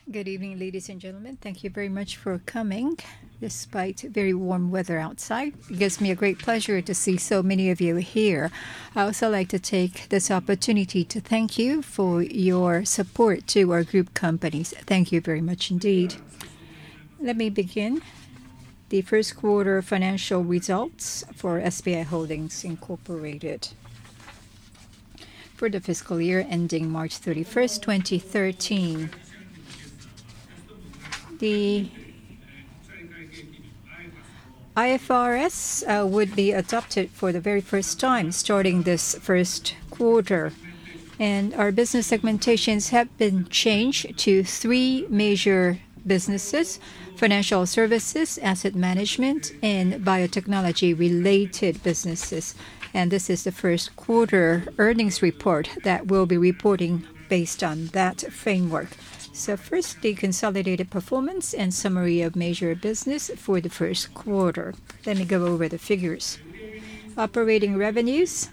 Good evening, ladies and gentlemen. Thank you very much for coming, despite very warm weather outside. It gives me a great pleasure to see so many of you here. I also like to take this opportunity to thank you for your support to our group companies. Thank you very much indeed. Let me begin the first quarter financial results for SBI Holdings Incorporated for the fiscal year ending March 31st, 2013. The IFRS would be adopted for the very first time starting this first quarter. And our business segmentations have been changed to three major businesses: financial services, asset management, and biotechnology-related businesses. And this is the first quarter earnings report that we'll be reporting based on that framework. So first, the consolidated performance and summary of major business for the first quarter. Let me go over the figures. Operating revenues,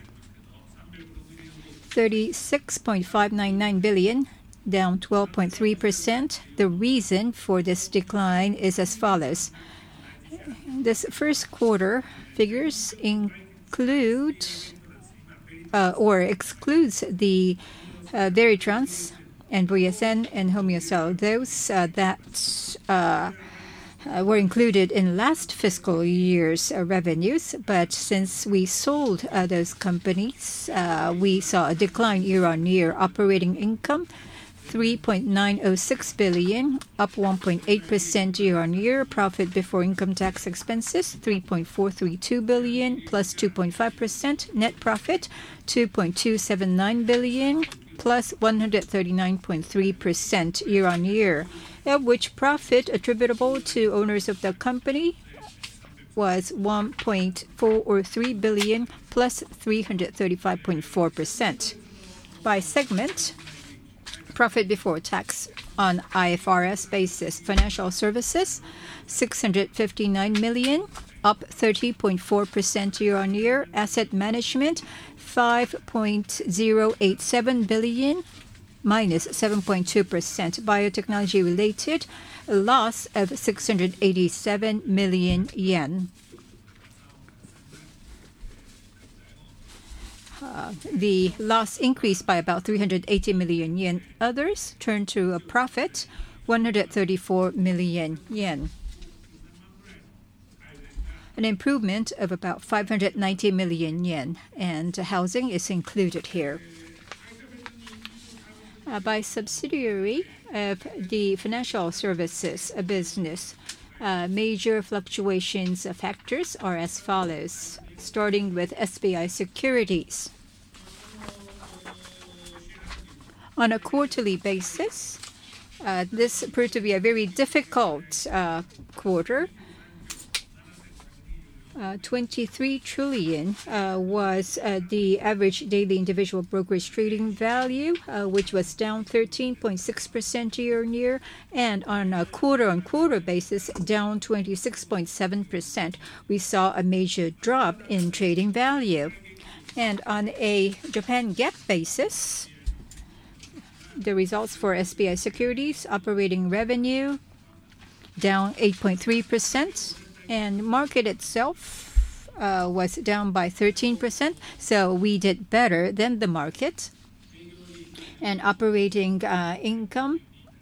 36.599 billion, down 12.3%. The reason for this decline is as follows. This first quarter figures include or excludes the Veritrans and VSN and Homeosol, those that were included in last fiscal year's revenues. But since we sold those companies, we saw a decline year-on-year. Operating income, 3.906 billion, up 1.8% year-on-year. Profit before income tax expenses, 3.432 billion, plus 2.5%. Net profit, 2.279 billion, plus 139.3% year-on-year, of which profit attributable to owners of the company was 1.403 billion, plus 335.4%. By segment, profit before tax on IFRS basis: financial services, 659 million, up 30.4% year-on-year. Asset management, 5.087 billion, minus 7.2%. Biotechnology related, a loss of 687 million yen. The loss increased by about 380 million yen. Others turned to a profit, 134 million yen. An improvement of about 590 million yen, and housing is included here. By subsidiary of the financial services business, major fluctuations factors are as follows, starting with SBI Securities. On a quarterly basis, this proved to be a very difficult quarter. 23 trillion was the average daily individual brokerage trading value, which was down 13.6% year-on-year, and on a quarter-on-quarter basis, down 26.7%. We saw a major drop in trading value. And on a Japan GAAP basis, the results for SBI Securities: operating revenue down 8.3%. And market itself was down by 13%, so we did better than the market. And operating income,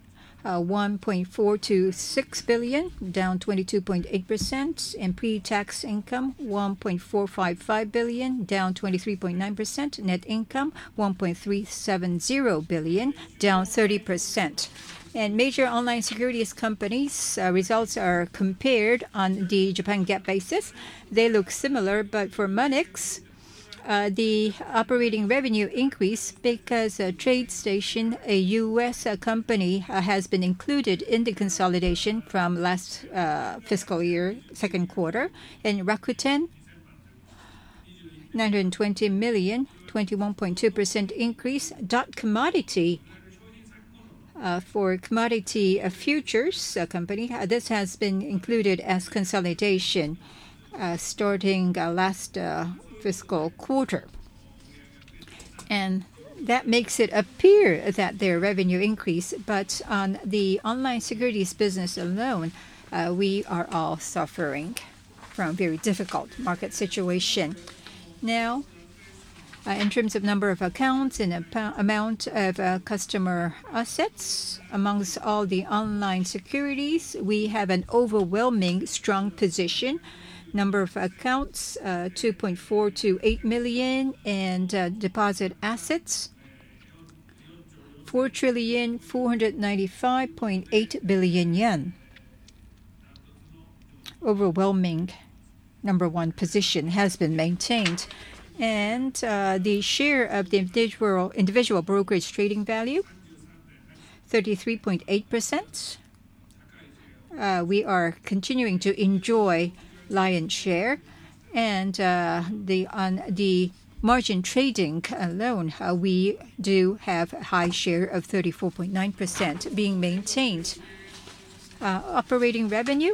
1.426 billion, down 22.8%. And pre-tax income, 1.455 billion, down 23.9%. Net income, 1.370 billion, down 30%. And major online securities companies' results are compared on the Japan GAAP basis. They look similar, but for Monex, the operating revenue increased because TradeStation, a U.S. company, has been included in the consolidation from last fiscal year, second quarter. And Rakuten, 920 million, 21.2% increase. Commodity, for commodity futures company, this has been included as consolidation starting last fiscal quarter. And that makes it appear that their revenue increased, but on the online securities business alone, we are all suffering from a very difficult market situation. Now, in terms of number of accounts and amount of customer assets, amongst all the online securities, we have an overwhelming strong position. Number of accounts, 2.428 million, and deposit assets, 4,495.8 billion yen. Overwhelming number one position has been maintained. And the share of the individual brokerage trading value, 33.8%. We are continuing to enjoy lion's share, and on the margin trading alone, we do have a high share of 34.9% being maintained. Operating revenue,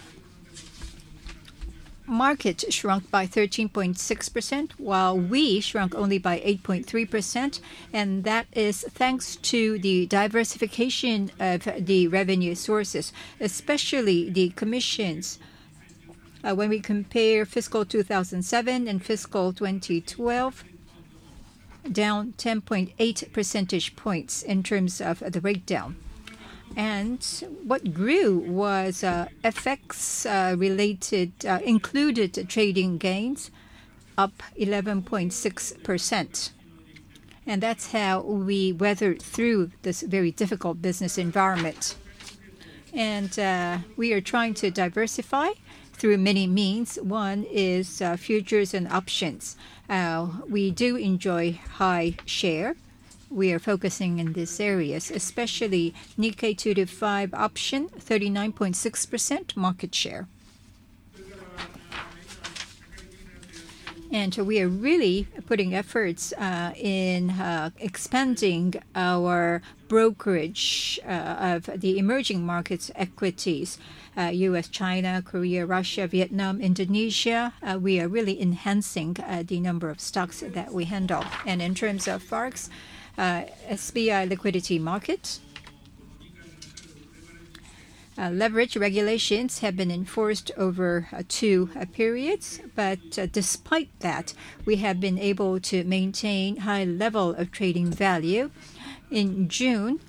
market shrunk by 13.6%, while we shrunk only by 8.3%, and that is thanks to the diversification of the revenue sources, especially the commissions. When we compare fiscal 2007 and fiscal 2012, down 10.8 percentage points in terms of the breakdown. And what grew was FX related included trading gains, up 11.6%. And that's how we weathered through this very difficult business environment. And we are trying to diversify through many means. One is futures and options. We do enjoy high share. We are focusing in these areas, especially Nikkei 225 option, 39.6% market share. And we are really putting efforts in expanding our brokerage of the emerging markets equities, U.S., China, Korea, Russia, Vietnam, Indonesia. We are really enhancing the number of stocks that we handle. And in terms of Forex, SBI Liquidity Market, leverage regulations have been enforced over 2 periods, but despite that, we have been able to maintain high level of trading value. In June,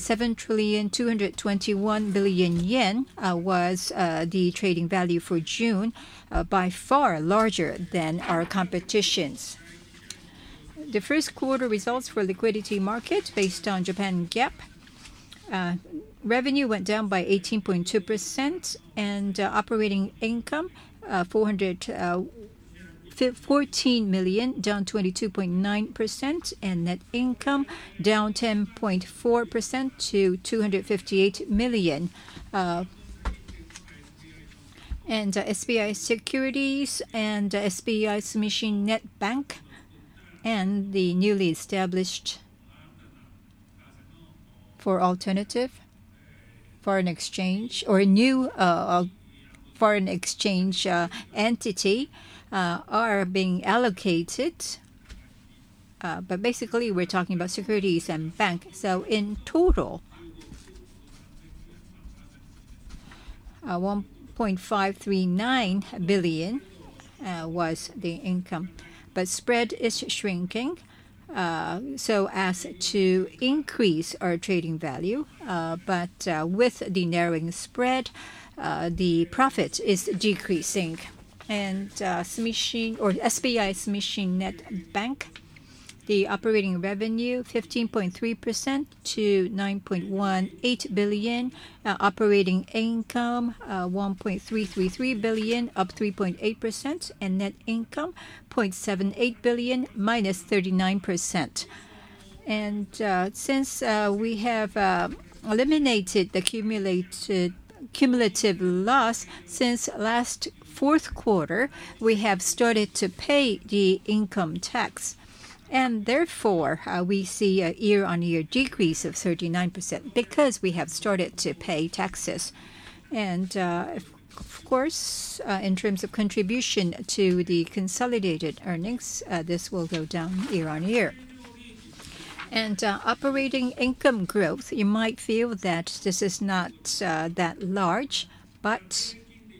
7,221 billion yen was the trading value for June, by far larger than our competitions. The first quarter results for liquidity market based on Japan GAAP. Revenue went down by 18.2%, and operating income 414 million, down 22.9%, and net income down 10.4% to 258 million. And SBI Securities and SBI Sumishin Net Bank and the newly established for alternative foreign exchange or new foreign exchange entity are being allocated. But basically, we're talking about securities and bank. So in total, 1.539 billion was the income. But spread is shrinking, so as to increase our trading value. But with the narrowing spread, the profit is decreasing. And SBI Sumishin Net Bank, the operating revenue 15.3% to 9.18 billion. Operating income 1.333 billion, up 3.8%, and net income 0.78 billion, minus 39%. And since we have eliminated the cumulative loss since last fourth quarter, we have started to pay the income tax. And therefore, we see a year-on-year decrease of 39% because we have started to pay taxes. And of course, in terms of contribution to the consolidated earnings, this will go down year-on-year. And operating income growth, you might feel that this is not that large, but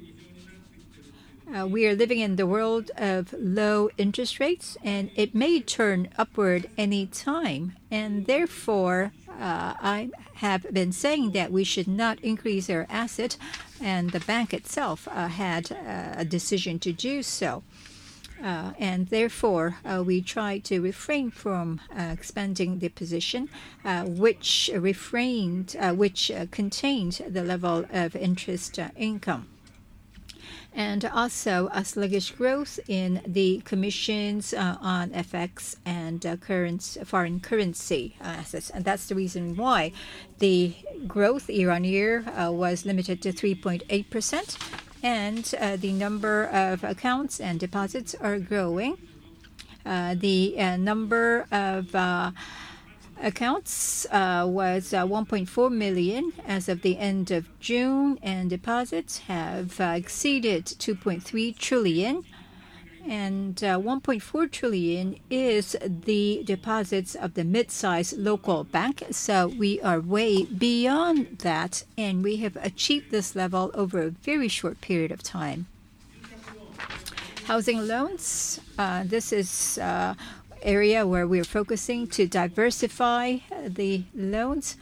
we are living in the world of low interest rates, and it may turn upward any time. And therefore, I have been saying that we should not increase our asset, and the bank itself had a decision to do so. And therefore, we try to refrain from expanding the position, which contained the level of interest income. And also a sluggish growth in the commissions on FX and foreign currency assets. And that's the reason why the growth year on year was limited to 3.8%. And the number of accounts and deposits are growing. The number of accounts was 1.4 million as of the end of June, and deposits have exceeded 2.3 trillion. And 1.4 trillion is the deposits of the mid-sized local bank. So we are way beyond that, and we have achieved this level over a very short period of time. Housing loans, this is area where we're focusing to diversify the loans.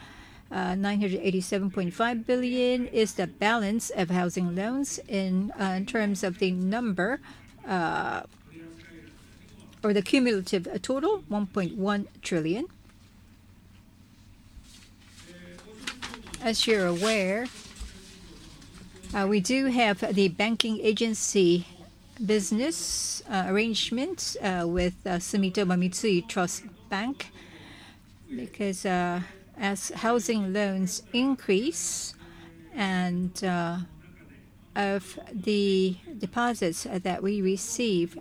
987.5 billion is the balance of housing loans in terms of the number or the cumulative total, 1.1 trillion. As you're aware, we do have the banking agency business arrangement with Sumitomo Mitsui Trust Bank, because as housing loans increase and of the deposits that we receive,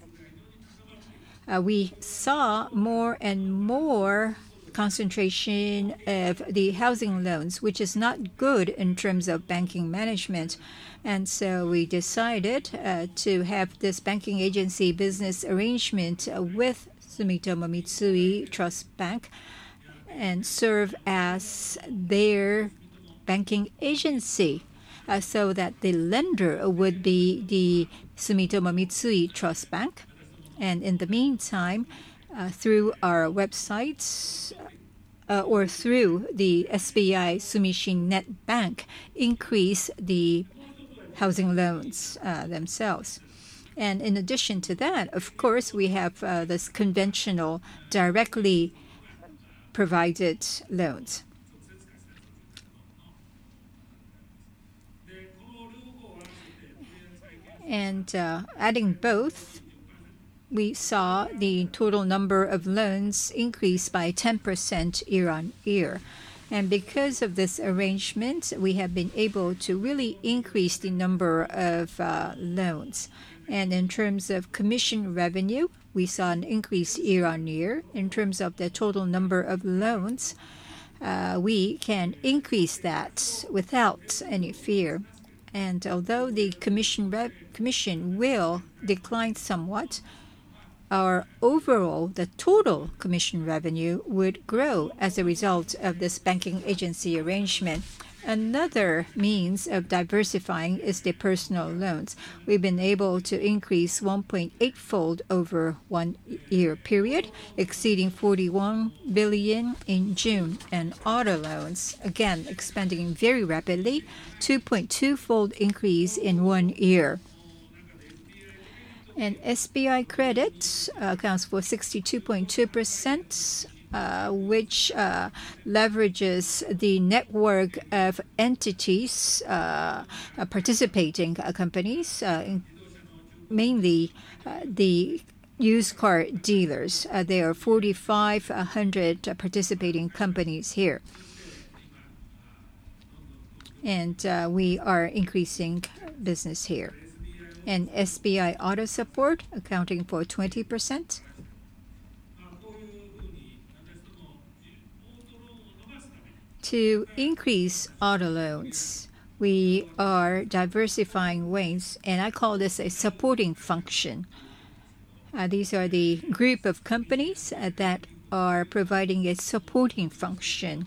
we saw more and more concentration of the housing loans, which is not good in terms of banking management. And so we decided to have this banking agency business arrangement with Sumitomo Mitsui Trust Bank and serve as their banking agency, so that the lender would be the Sumitomo Mitsui Trust Bank. And in the meantime, through our websites or through the SBI Sumishin Net Bank, increase the housing loans themselves. And in addition to that, of course, we have this conventional directly provided loans. And adding both, we saw the total number of loans increase by 10% year on year. And because of this arrangement, we have been able to really increase the number of loans. And in terms of commission revenue, we saw an increase year on year. In terms of the total number of loans, we can increase that without any fear. And although the commission will decline somewhat, our overall, the total commission revenue would grow as a result of this banking agency arrangement. Another means of diversifying is the personal loans. We've been able to increase 1.8-fold over 1 year period, exceeding 41 billion in June. And auto loans, again, expanding very rapidly, 2.2-fold increase in 1 year. And SBI Credit accounts for 62.2%, which leverages the network of entities, participating companies, mainly the used car dealers. There are 4,500 participating companies here. And we are increasing business here. And SBI Auto Support accounting for 20%. To increase auto loans, we are diversifying ways, and I call this a supporting function. These are the group of companies that are providing a supporting function.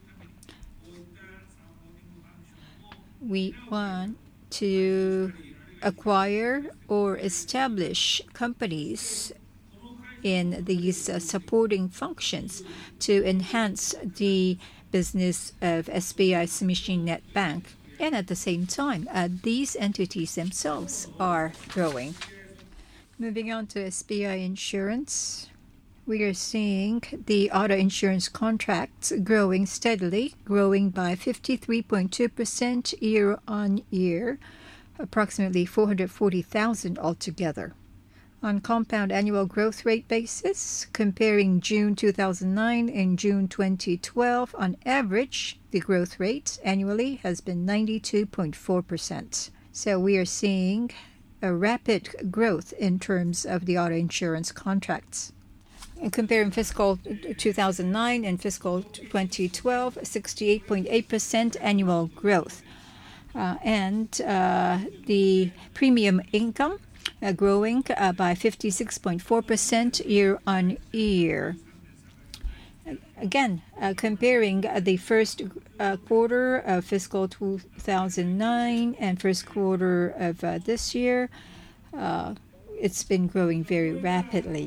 We want to acquire or establish companies in these supporting functions to enhance the business of SBI Sumishin Net Bank. And at the same time, these entities themselves are growing. Moving on to SBI Insurance, we are seeing the auto insurance contracts growing steadily, growing by 53.2% year-on-year, approximately 440,000 altogether. On compound annual growth rate basis, comparing June 2009 and June 2012, on average, the growth rate annually has been 92.4%. So we are seeing a rapid growth in terms of the auto insurance contracts. And comparing fiscal 2009 and fiscal 2012, 68.8% annual growth. And the premium income growing by 56.4% year-on-year. Again, comparing the first quarter of fiscal 2009 and first quarter of this year, it's been growing very rapidly.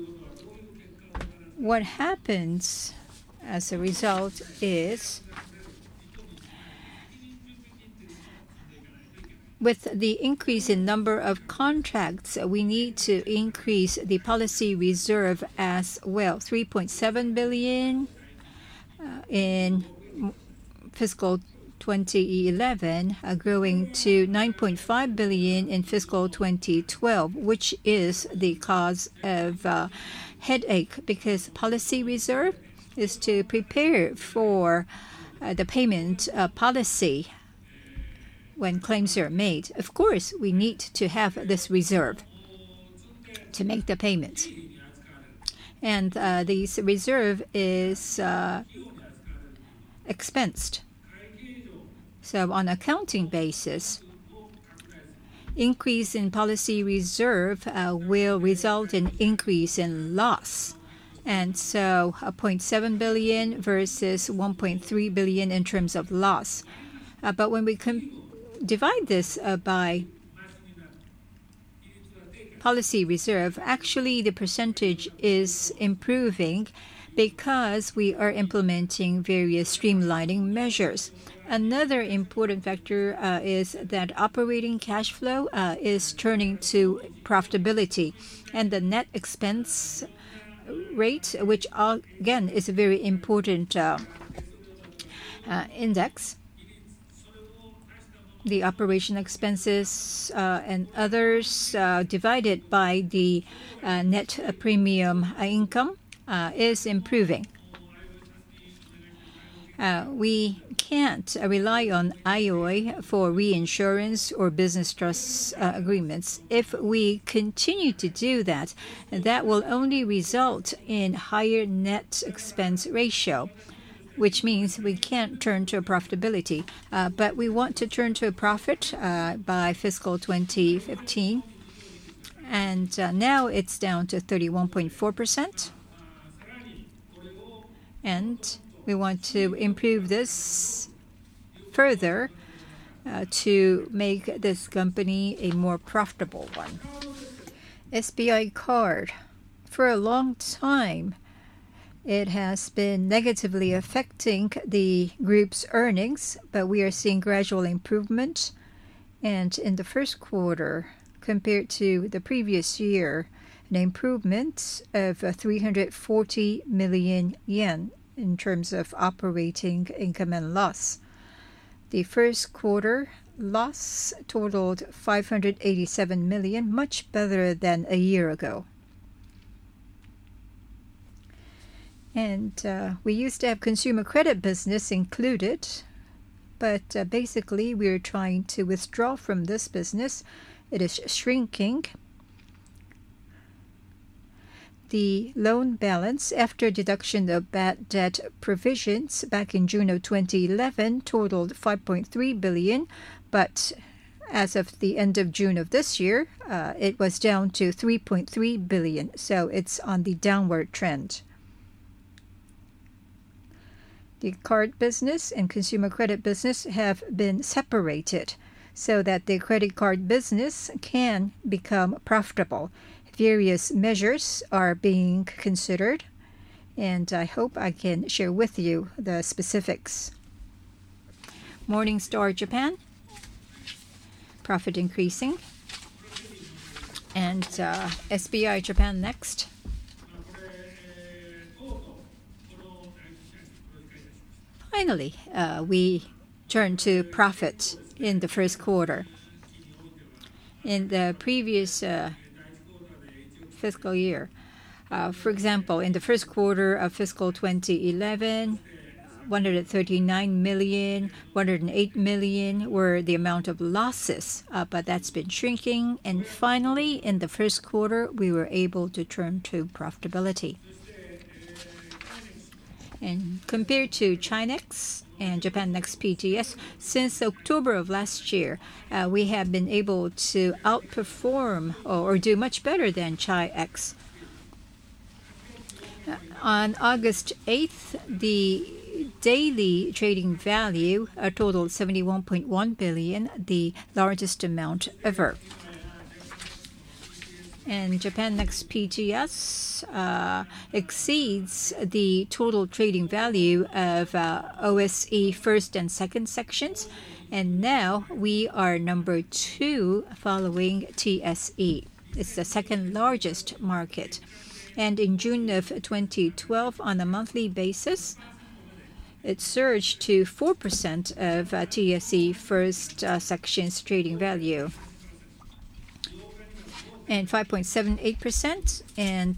What happens as a result is, with the increase in number of contracts, we need to increase the policy reserve as well. 3.7 billion in fiscal 2011, growing to 9.5 billion in fiscal 2012, which is the cause of headache, because policy reserve is to prepare for the payment policy when claims are made. Of course, we need to have this reserve to make the payments. And this reserve is expensed. So on accounting basis, increase in policy reserve will result in increase in loss. And so 0.7 billion versus 1.3 billion in terms of loss. But when we divide this by policy reserve, actually the percentage is improving because we are implementing various streamlining measures. Another important factor is that operating cash flow is turning to profitability, and the net expense rate, which again is a very important index. The operation expenses and others divided by the net premium income is improving. We can't rely on IOI for reinsurance or business trust agreements. If we continue to do that, that will only result in higher net expense ratio, which means we can't turn to profitability. But we want to turn to a profit by fiscal 2015. And now it's down to 31.4%. And we want to improve this further to make this company a more profitable one. SBI Card. For a long time, it has been negatively affecting the group's earnings, but we are seeing gradual improvement. And in the first quarter, compared to the previous year, an improvement of 340 million yen in terms of operating income and loss. The first quarter loss totaled 587 million, much better than a year ago. And we used to have consumer credit business included, but basically we're trying to withdraw from this business. It is shrinking. The loan balance after deduction of bad debt provisions back in June of 2011 totaled 5.3 billion, but as of the end of June of this year, it was down to 3.3 billion, so it's on the downward trend. The card business and consumer credit business have been separated so that the credit card business can become profitable. Various measures are being considered, and I hope I can share with you the specifics. Morningstar Japan, profit increasing, and SBI Japan Next. Finally, we turn to profit in the first quarter. In the previous fiscal year, for example, in the first quarter of fiscal 2011, 139 million, 108 million were the amount of losses, but that's been shrinking. And finally, in the first quarter, we were able to turn to profitability. And compared to Chi-Next and Japan Next PTS, since October of last year, we have been able to outperform or do much better than Chi-X. On August 8th, the daily trading value totaled 71.1 billion, the largest amount ever. And Japan Next PTS exceeds the total trading value of OSE first and second sections. And now we are number 2 following TSE. It's the second largest market. And in June of 2012, on a monthly basis, it surged to 4% of TSE first section's trading value, and 5.78% and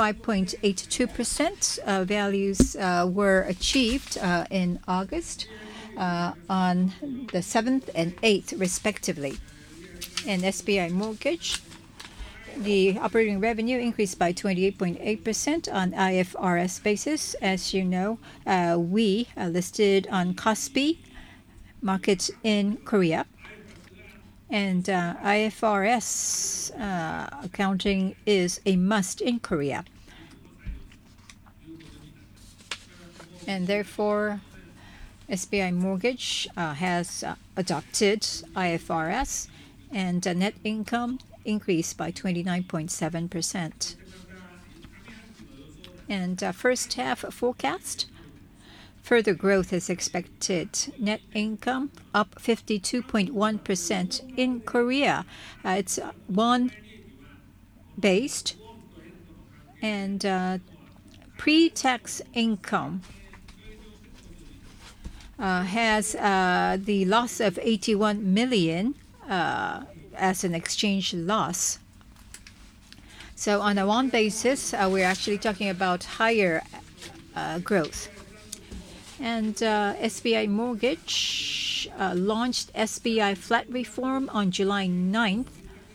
5.82% values were achieved in August on the 7th and 8th, respectively. And SBI Mortgage, the operating revenue increased by 28.8% on IFRS basis. As you know, we listed on KOSPI market in Korea. And IFRS accounting is a must in Korea. And therefore, SBI Mortgage has adopted IFRS, and net income increased by 29.7%. And first half forecast, further growth is expected. Net income up 52.1% in Korea. It's won-based, and pre-tax income has the loss of 81 million as an exchange loss. So on a won basis, we're actually talking about higher growth. And SBI Mortgage launched SBI Flat Reform on July 9th.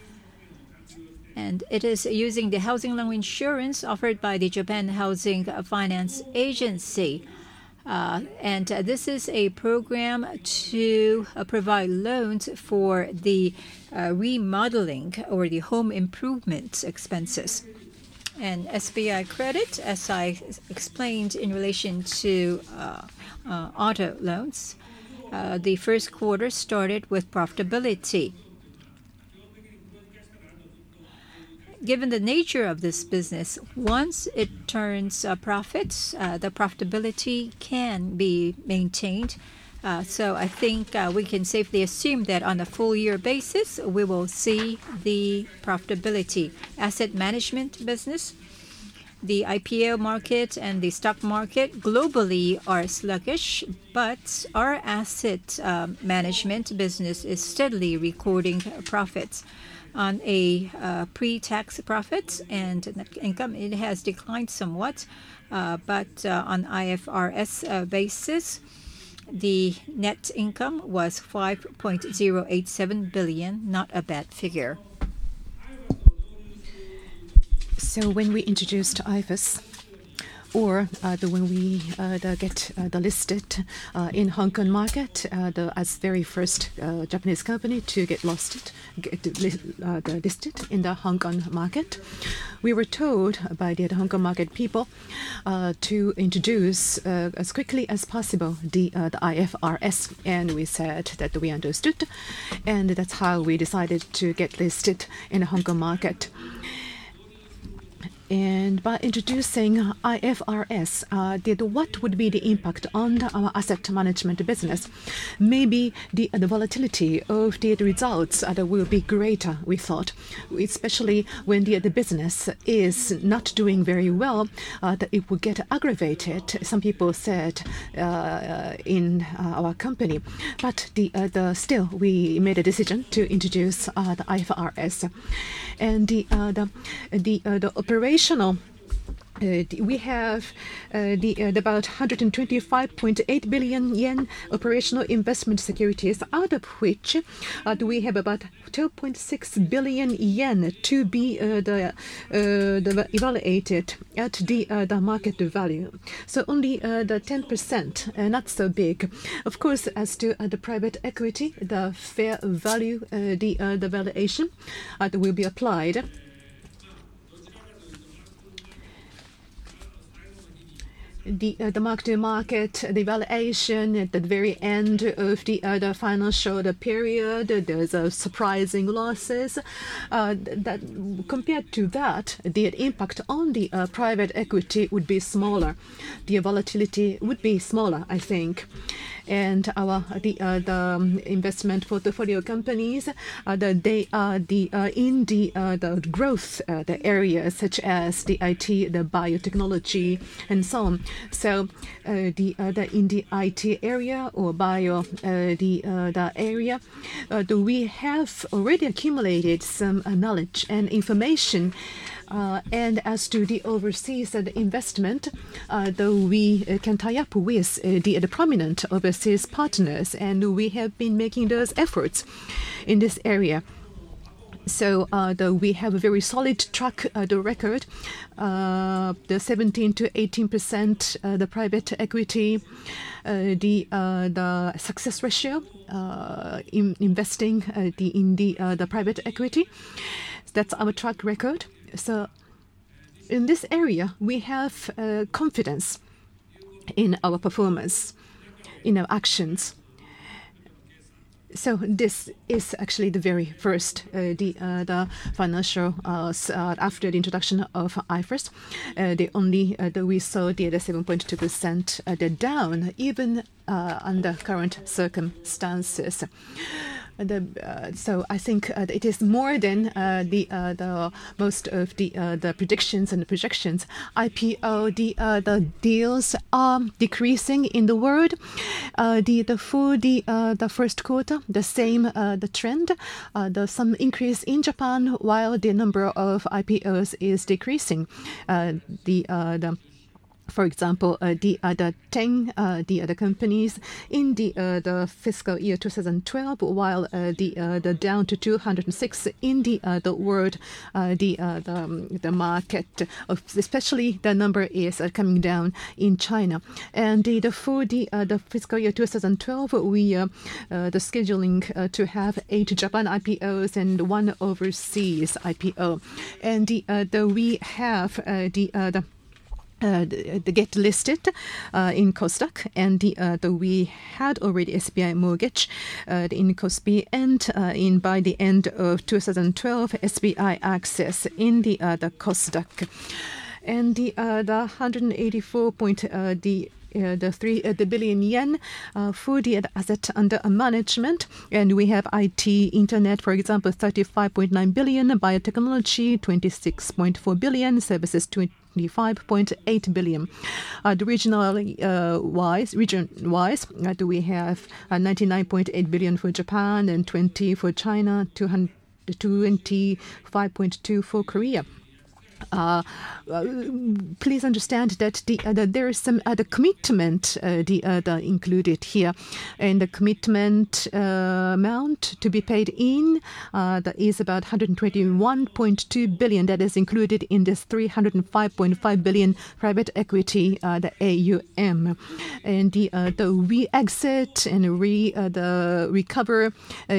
And it is using the housing loan insurance offered by the Japan Housing Finance Agency. And this is a program to provide loans for the remodeling or the home improvement expenses. And SBI Credit, as I explained in relation to auto loans, the first quarter started with profitability. Given the nature of this business, once it turns profits, the profitability can be maintained. So I think we can safely assume that on a full-year basis, we will see the profitability. Asset management business, the IPO market and the stock market globally are sluggish, but our asset management business is steadily recording profits. On a pre-tax profits and net income, it has declined somewhat, but on IFRS basis, the net income was 5.087 billion, not a bad figure. So when we introduced IFRS, or when we get listed in Hong Kong market as very first Japanese company to get listed in the Hong Kong market. We were told by the Hong Kong market people to introduce as quickly as possible the IFRS, and we said that we understood, and that's how we decided to get listed in the Hong Kong market. And by introducing IFRS, what would be the impact on our asset management business? Maybe the volatility of the results will be greater, we thought, especially when the business is not doing very well, that it will get aggravated, some people said in our company. But still, we made a decision to introduce the IFRS. And the operational, we have about 125.8 billion yen operational investment securities, out of which we have about 12.6 billion yen to be evaluated at the market value. So only the 10%, not so big. Of course, as to the private equity, the fair value, the valuation will be applied. The mark-to-market, the valuation at the very end of the financial period, there's a surprising losses. That compared to that, the impact on the private equity would be smaller. The volatility would be smaller, I think. And the investment portfolio companies, they are in the growth the areas such as the IT, the biotechnology, and so on. So in the IT area or bio the area, we have already accumulated some knowledge and information. And as to the overseas investment, though we can tie up with the prominent overseas partners, and we have been making those efforts in this area. So though we have a very solid track record, the 17 to 18%, the private equity, the success ratio in investing in the private equity. That's our track record. So in this area, we have confidence in our performance, in our actions. So this is actually the very first, the financial, after the introduction of IFRS, we saw the 7.2% down, even under current circumstances. So I think it is more than the most of the predictions and the projections. IPO, the deals are decreasing in the world. For the first quarter, the same the trend. There's some increase in Japan while the number of IPOs is decreasing. For example, the other 10 the other companies in the fiscal year 2012, while the down to 206 in the world, the market, especially the number is coming down in China. And for the fiscal year 2012, we the scheduling to have 8 Japan IPOs and 1 overseas IPO, and we have the get listed in Kosdaq, and we had already SBI Mortgage in KOSPI, and by the end of 2012, SBI Access in the Kosdaq, and the 184.3 billion yen for the asset under management. And we have IT, internet, for example, 35.9 billion, biotechnology, 26.4 billion, services, 25.8 billion. The region-wise, we have 99.8 billion for Japan and 20 for China, 225.2 for Korea. please understand that there is some commitment included here, and the commitment amount to be paid in that is about 121.2 billion. That is included in this 305.5 billion private equity, the AUM, and we exit and recover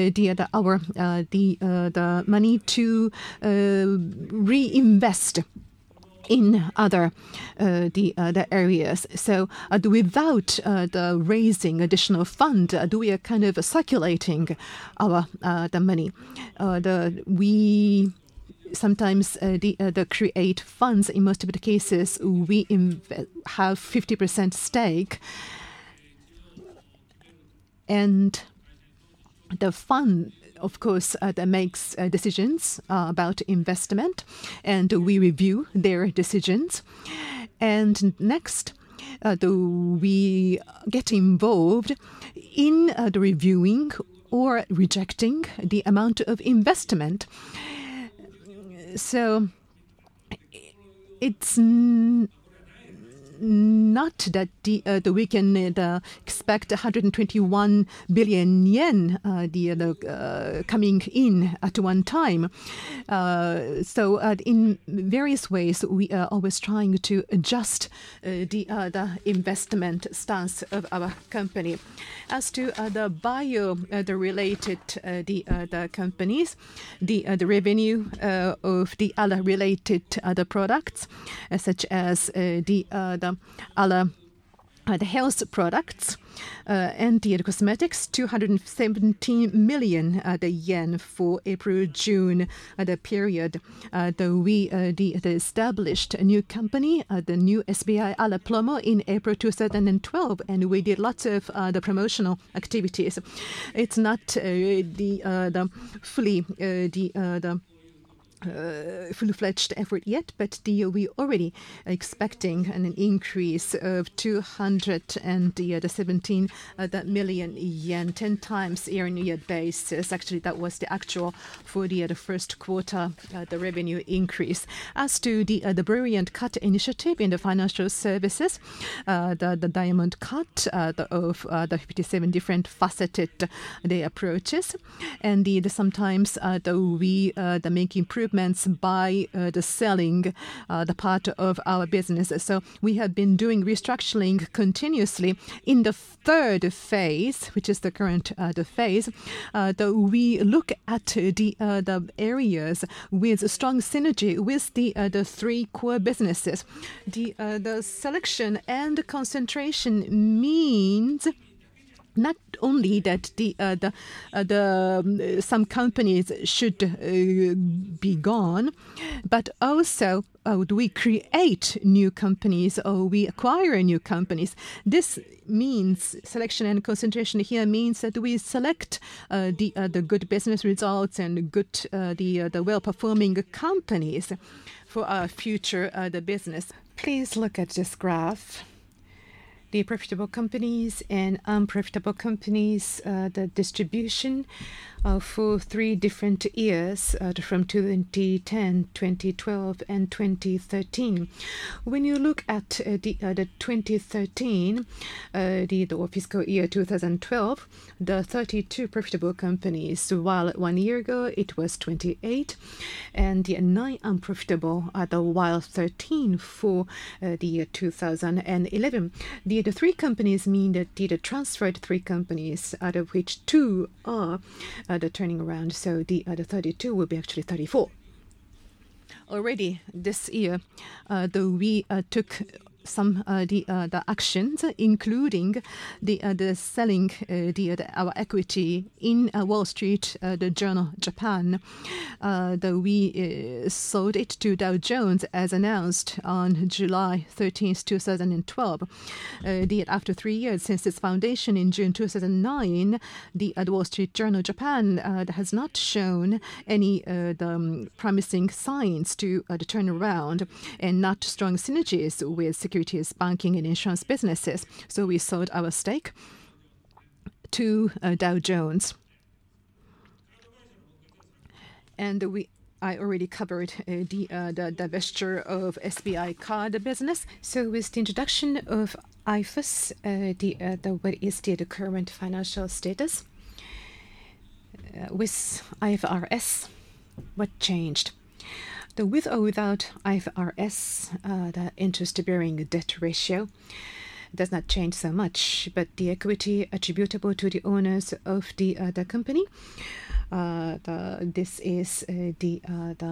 the money to reinvest in other the areas. So without the raising additional fund, we are kind of circulating our the money. We sometimes create funds. In most of the cases, we have 50% stake, and the fund, of course, that makes decisions about investment, and we review their decisions. And next, we get involved in the reviewing or rejecting the amount of investment. So it's not that we can expect 121 billion yen coming in at one time. So in various ways, we are always trying to adjust the investment stance of our company. As to the related the companies, the revenue of the other related other products, such as the health products and the cosmetics, 217 million yen for April-June the period. We established a new company, the new SBI Ala Promo, in April 2012, and we did lots of the promotional activities. It's not full-fledged effort yet, but we already expecting an increase of 217 million yen, 10 times year-on-year basis. Actually, that was the actual for the first quarter, the revenue increase. As to the Brilliant Cut initiative in the financial services, the diamond cut of the 57 different faceted the approaches, and sometimes we make improvements by the selling the part of our business. So we have been doing restructuring continuously. In the third phase, which is the current phase, we look at the areas with strong synergy with the three core businesses. The selection and concentration means not only that some companies should be gone, but also do we create new companies or we acquire new companies. This means selection and concentration here means that we select the good business results and good the well-performing companies for our future the business. Please look at this graph. The profitable companies and unprofitable companies, the distribution for 3 different years from 2010, 2012, and 2013. When you look at the 2013, the fiscal year 2012, the 32 profitable companies, while 1 year ago it was 28, and the 9 unprofitable, while 13 for the year 2011. The 3 companies mean that the transferred 3 companies, out of which 2 are the turning around, so the 32 will be actually 34. Already this year, though we took some the actions, including the selling our equity in Wall Street, the Journal Japan. We sold it to Dow Jones as announced on July 13th, 2012. After 3 years since its foundation in June 2009, the Wall Street Journal Japan has not shown any promising signs to turn around and not strong synergies with securities, banking, and insurance businesses. So we sold our stake to Dow Jones. And I already covered the divestiture of SBI Card business. So with the introduction of IFRS, what is the current financial status? With IFRS, what changed? With or without IFRS, the interest-bearing debt ratio does not change so much, but the equity attributable to the owners of the company, this is the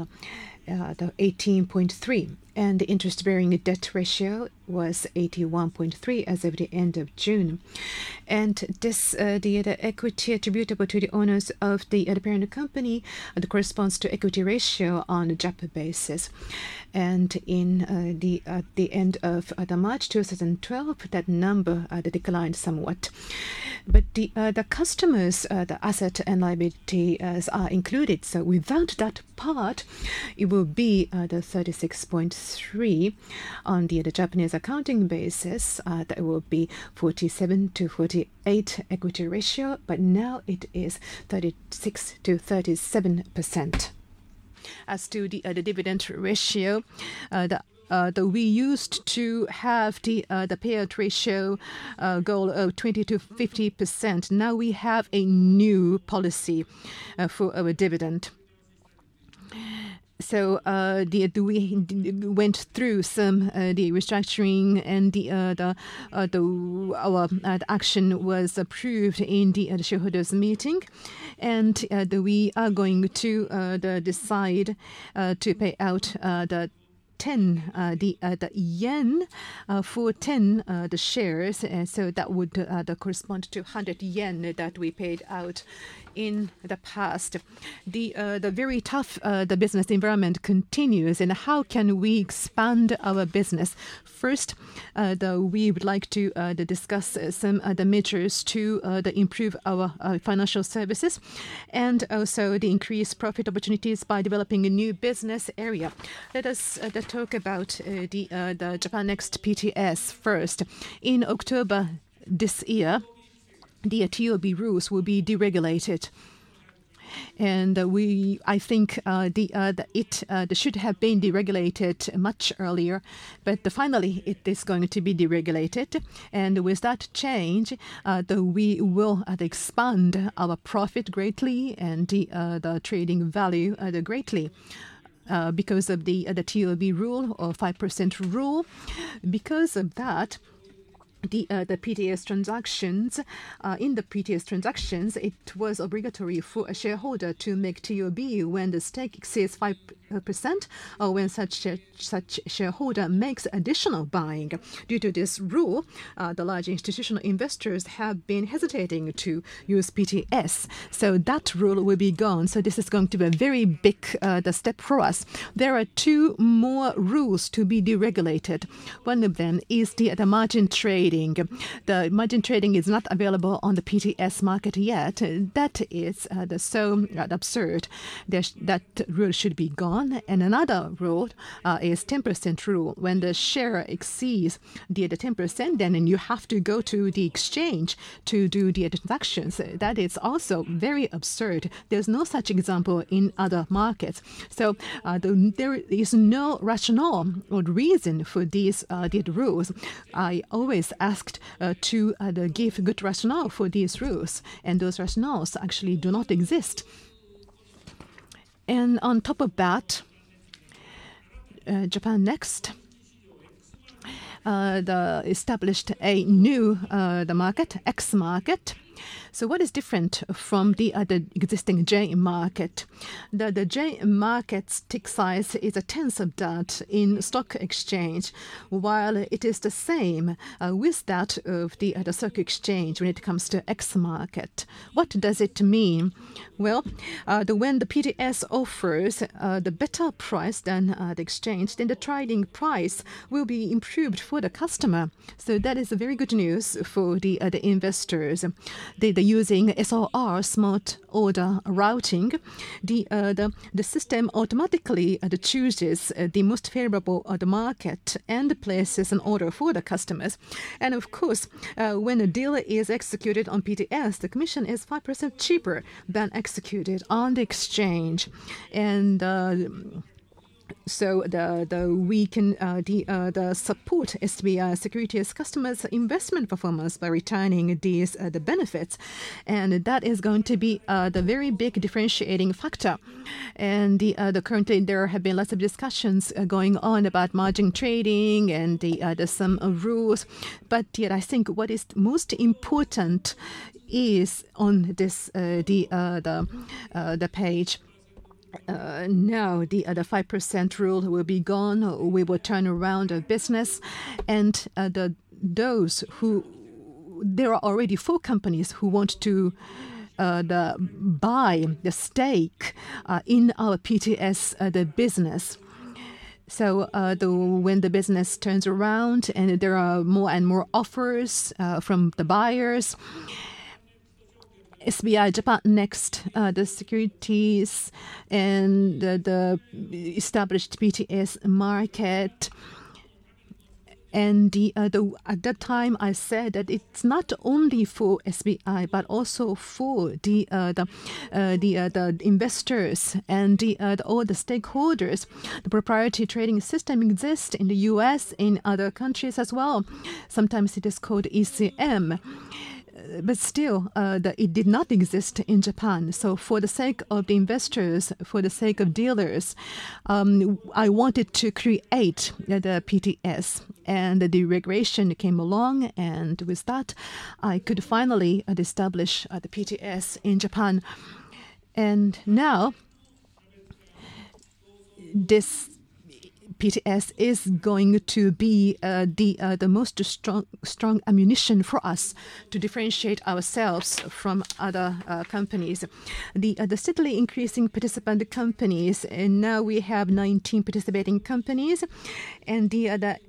18.3, and the interest-bearing debt ratio was 81.3 as of the end of June. And this the equity attributable to the owners of the parent company corresponds to equity ratio on a GAAP basis. And in at the end of March 2012, that number declined somewhat. But the customers, the asset and liability are included. So without that part, it will be the 36.3 on the Japanese accounting basis. That will be 47 to 48 equity ratio, but now it is 36 to 37%. As to the dividend ratio, we used to have the payout ratio goal of 20 to 50%. Now we have a new policy for our dividend. So we went through some the restructuring, and our action was approved in the shareholders meeting, and we are going to decide to pay out the 10 the yen for 10 the shares, and so that would correspond to 100 yen that we paid out in the past. The very tough the business environment continues, and how can we expand our business? First, we would like to discuss some the measures to improve our financial services, and also the increased profit opportunities by developing a new business area. Let us talk about the Japan Next PTS first. In October this year, the TOB rules will be deregulated. And I think it should have been deregulated much earlier, but finally it is going to be deregulated. And with that change, we will expand our profit greatly and the trading value greatly. Because of the TOB rule or 5% rule. Because of that, the PTS transactions, in the PTS transactions, it was obligatory for a shareholder to make TOB when the stake exceeds 5%, or when such shareholder makes additional buying. Due to this rule, the large institutional investors have been hesitating to use PTS. So that rule will be gone. So this is going to be a very big step for us. There are two more rules to be deregulated. One of them is the margin trading. The margin trading is not available on the PTS market yet. That is so absurd. That rule should be gone. And another rule is 10% rule. When the share exceeds the 10%, then you have to go to the exchange to do the transactions. That is also very absurd. There's no such example in other markets. So there is no rationale or reason for these rules. I always asked to give good rationale for these rules, and those rationales actually do not exist. And on top of that, Japan Next established a new the market, X market. So what is different from the existing J market? The J market's tick size is a tenth of that in stock exchange, while it is the same with that of the stock exchange when it comes to X market. What does it mean? Well, when the PTS offers the better price than the exchange, then the trading price will be improved for the customer. So that is very good news for the investors. using SOR, smart order routing, the system automatically chooses the most favorable the market and places an order for the customers. And of course, when a deal is executed on PTS, the commission is 5% cheaper than executed on the exchange. And so we can the support SBI Securities customers' investment performance by returning these the benefits, and that is going to be the very big differentiating factor. And currently there have been lots of discussions going on about margin trading and some rules, but yet I think what is most important is on this the page. Now the 5% rule will be gone. We will turn around a business, and those who there are already 4 companies who want to buy the stake in our PTS the business. So when the business turns around and there are more and more offers from the buyers, SBI Japan Next, the securities and the established PTS market. And at that time, I said that it's not only for SBI, but also for the investors and all the stakeholders. The proprietary trading system exists in the U.S., in other countries as well. Sometimes it is called ECM. But still, it did not exist in Japan. So for the sake of the investors, for the sake of dealers, I wanted to create the PTS. And the regulation came along, and with that, I could finally establish the PTS in Japan. And now, this PTS is going to be the most strong ammunition for us to differentiate ourselves from other companies. The steadily increasing participant companies, and now we have 19 participating companies, and the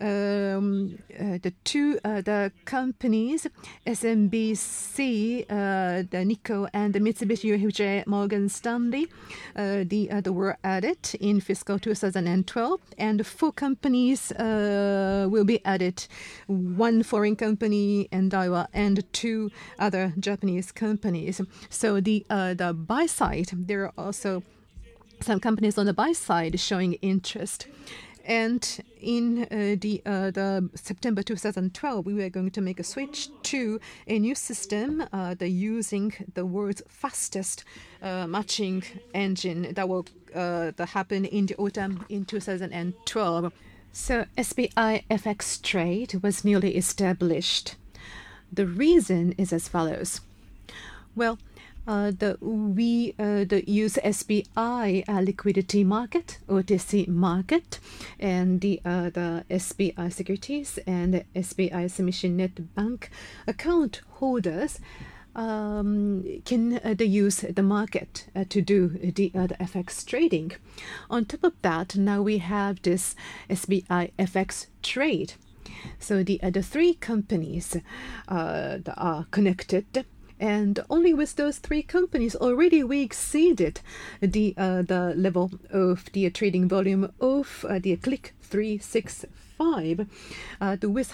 2 the companies, SMBC, the Nikko, and the Mitsubishi UFJ Morgan Stanley, were added in fiscal 2012, and 4 companies will be added: 1 foreign company, and Daiwa, and 2 other Japanese companies. So the buy side, there are also some companies on the buy side showing interest. And in the September 2012, we were going to make a switch to a new system, using the world's fastest matching engine that will happen in the autumn in 2012. So SBI FX Trade was newly established. The reason is as follows. Well, we use SBI liquidity market, OTC market, and the SBI Securities and the SBI Sumishin Net Bank account holders can use the market to do the FX trading. On top of that, now we have this SBI FX Trade. So the 3 companies that are connected. And only with those 3 companies already we exceeded the level of the trading volume of the Click 365 with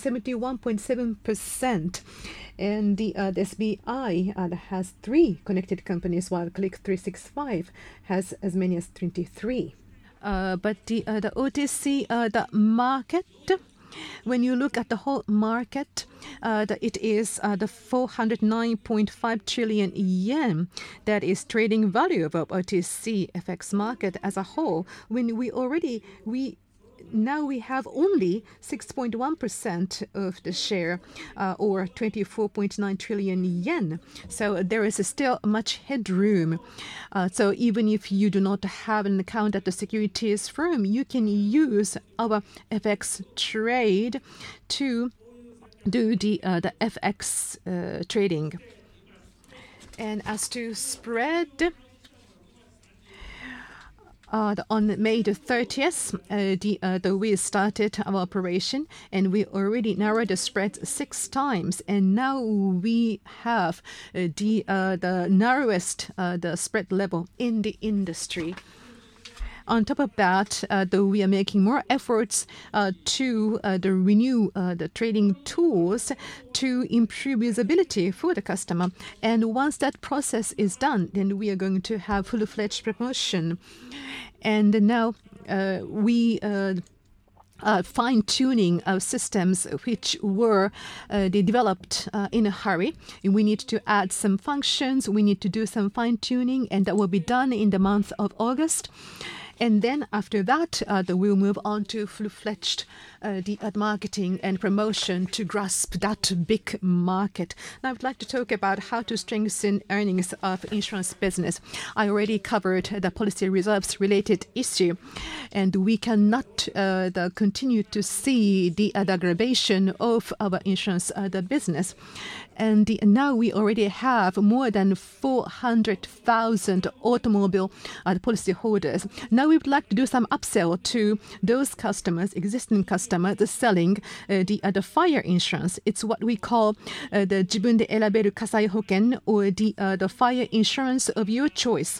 171.7%. And the SBI has 3 connected companies, while Click 365 has as many as 23. But the OTC the market, when you look at the whole market, it is the 409.5 trillion yen. That is trading value of OTC FX market as a whole. When now we have only 6.1% of the share, or 24.9 trillion yen. So there is still much headroom. So even if you do not have an account at the securities firm, you can use our FX trade to do the FX trading. And as to spread, On May the 30th, we started our operation, and we already narrowed the spread 6 times, and now we have the narrowest the spread level in the industry. On top of that, we are making more efforts to renew the trading tools to improve usability for the customer. And once that process is done, then we are going to have full-fledged promotion. And now we fine-tuning our systems which were developed in a hurry. We need to add some functions, we need to do some fine-tuning, and that will be done in the month of August. And then after that, we'll move on to full-fledged marketing and promotion to grasp that big market. Now, I would like to talk about how to strengthen earnings of insurance business. I already covered the policy reserves related issue, and we cannot continue to see the aggravation of our insurance business. And now we already have more than 400,000 automobile policy holders. Now we would like to do some upsell to those customers, existing customers, selling the fire insurance. It's what we call the 自分で選べる火災保険 or the fire insurance of your choice.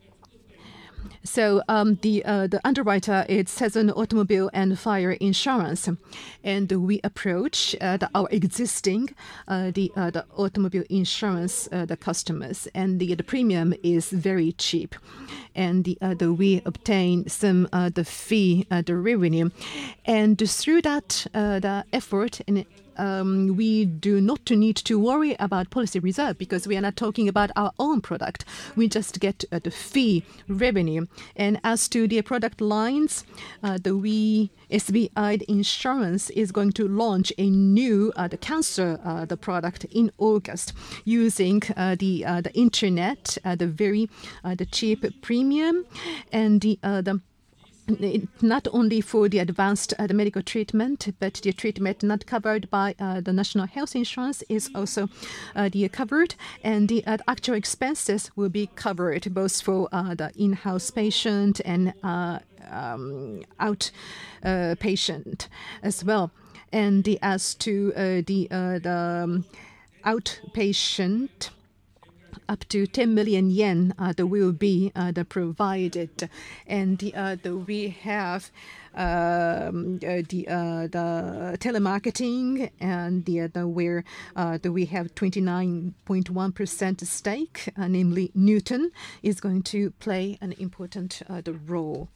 So the underwriter, it says an automobile and fire insurance, and we approach our existing the automobile insurance the customers, and the premium is very cheap, and we obtain some the fee the revenue, and through that the effort and we do not need to worry about policy reserve because we are not talking about our own product. We just get the fee revenue. And as to the product lines, the SBI Insurance is going to launch a new the cancer the product in August using the internet, the very the cheap premium, and the not only for the advanced the medical treatment, but the treatment not covered by the national health insurance is also covered, and the actual expenses will be covered both for the in-house patient and out patient as well. And as to the outpatient, up to 10 million yen will be provided, and we have the telemarketing, and where we have 29.1% stake, namely Newton is going to play an important role.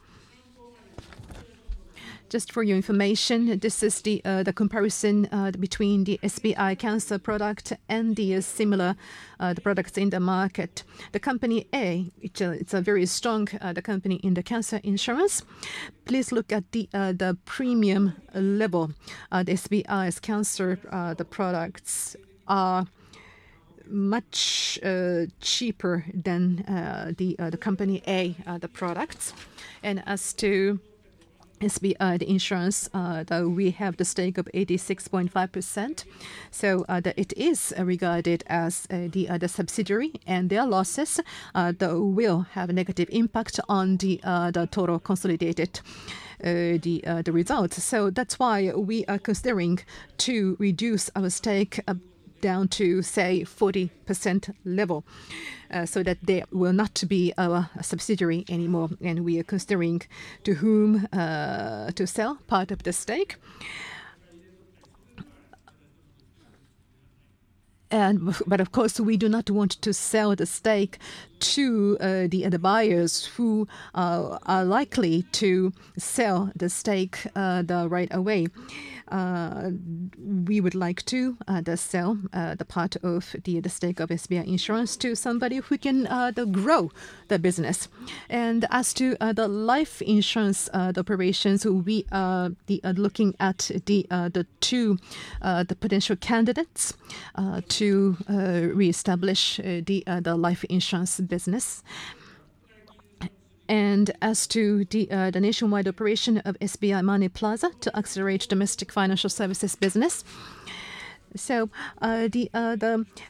Just for your information, this is the comparison between the SBI cancer product and the similar the products in the market. The company A, it's a very strong the company in the cancer insurance. Please look at the premium level. The SBI's cancer the products are much cheaper than the company A the products. And as to SBI the insurance, we have the stake of 86.5%. So it is regarded as the subsidiary, and their losses will have a negative impact on the total consolidated the results. So that's why we are considering to reduce our stake down to, say, 40% level, so that they will not be our subsidiary anymore. And we are considering to whom to sell part of the stake. But of course, we do not want to sell the stake to the buyers who are likely to sell the stake right away. We would like to sell the part of the stake of SBI Insurance to somebody who can grow the business. And as to the life insurance the operations, we are looking at the two the potential candidates to reestablish the life insurance business. And as to the nationwide operation of SBI Money Plaza to accelerate domestic financial services business. So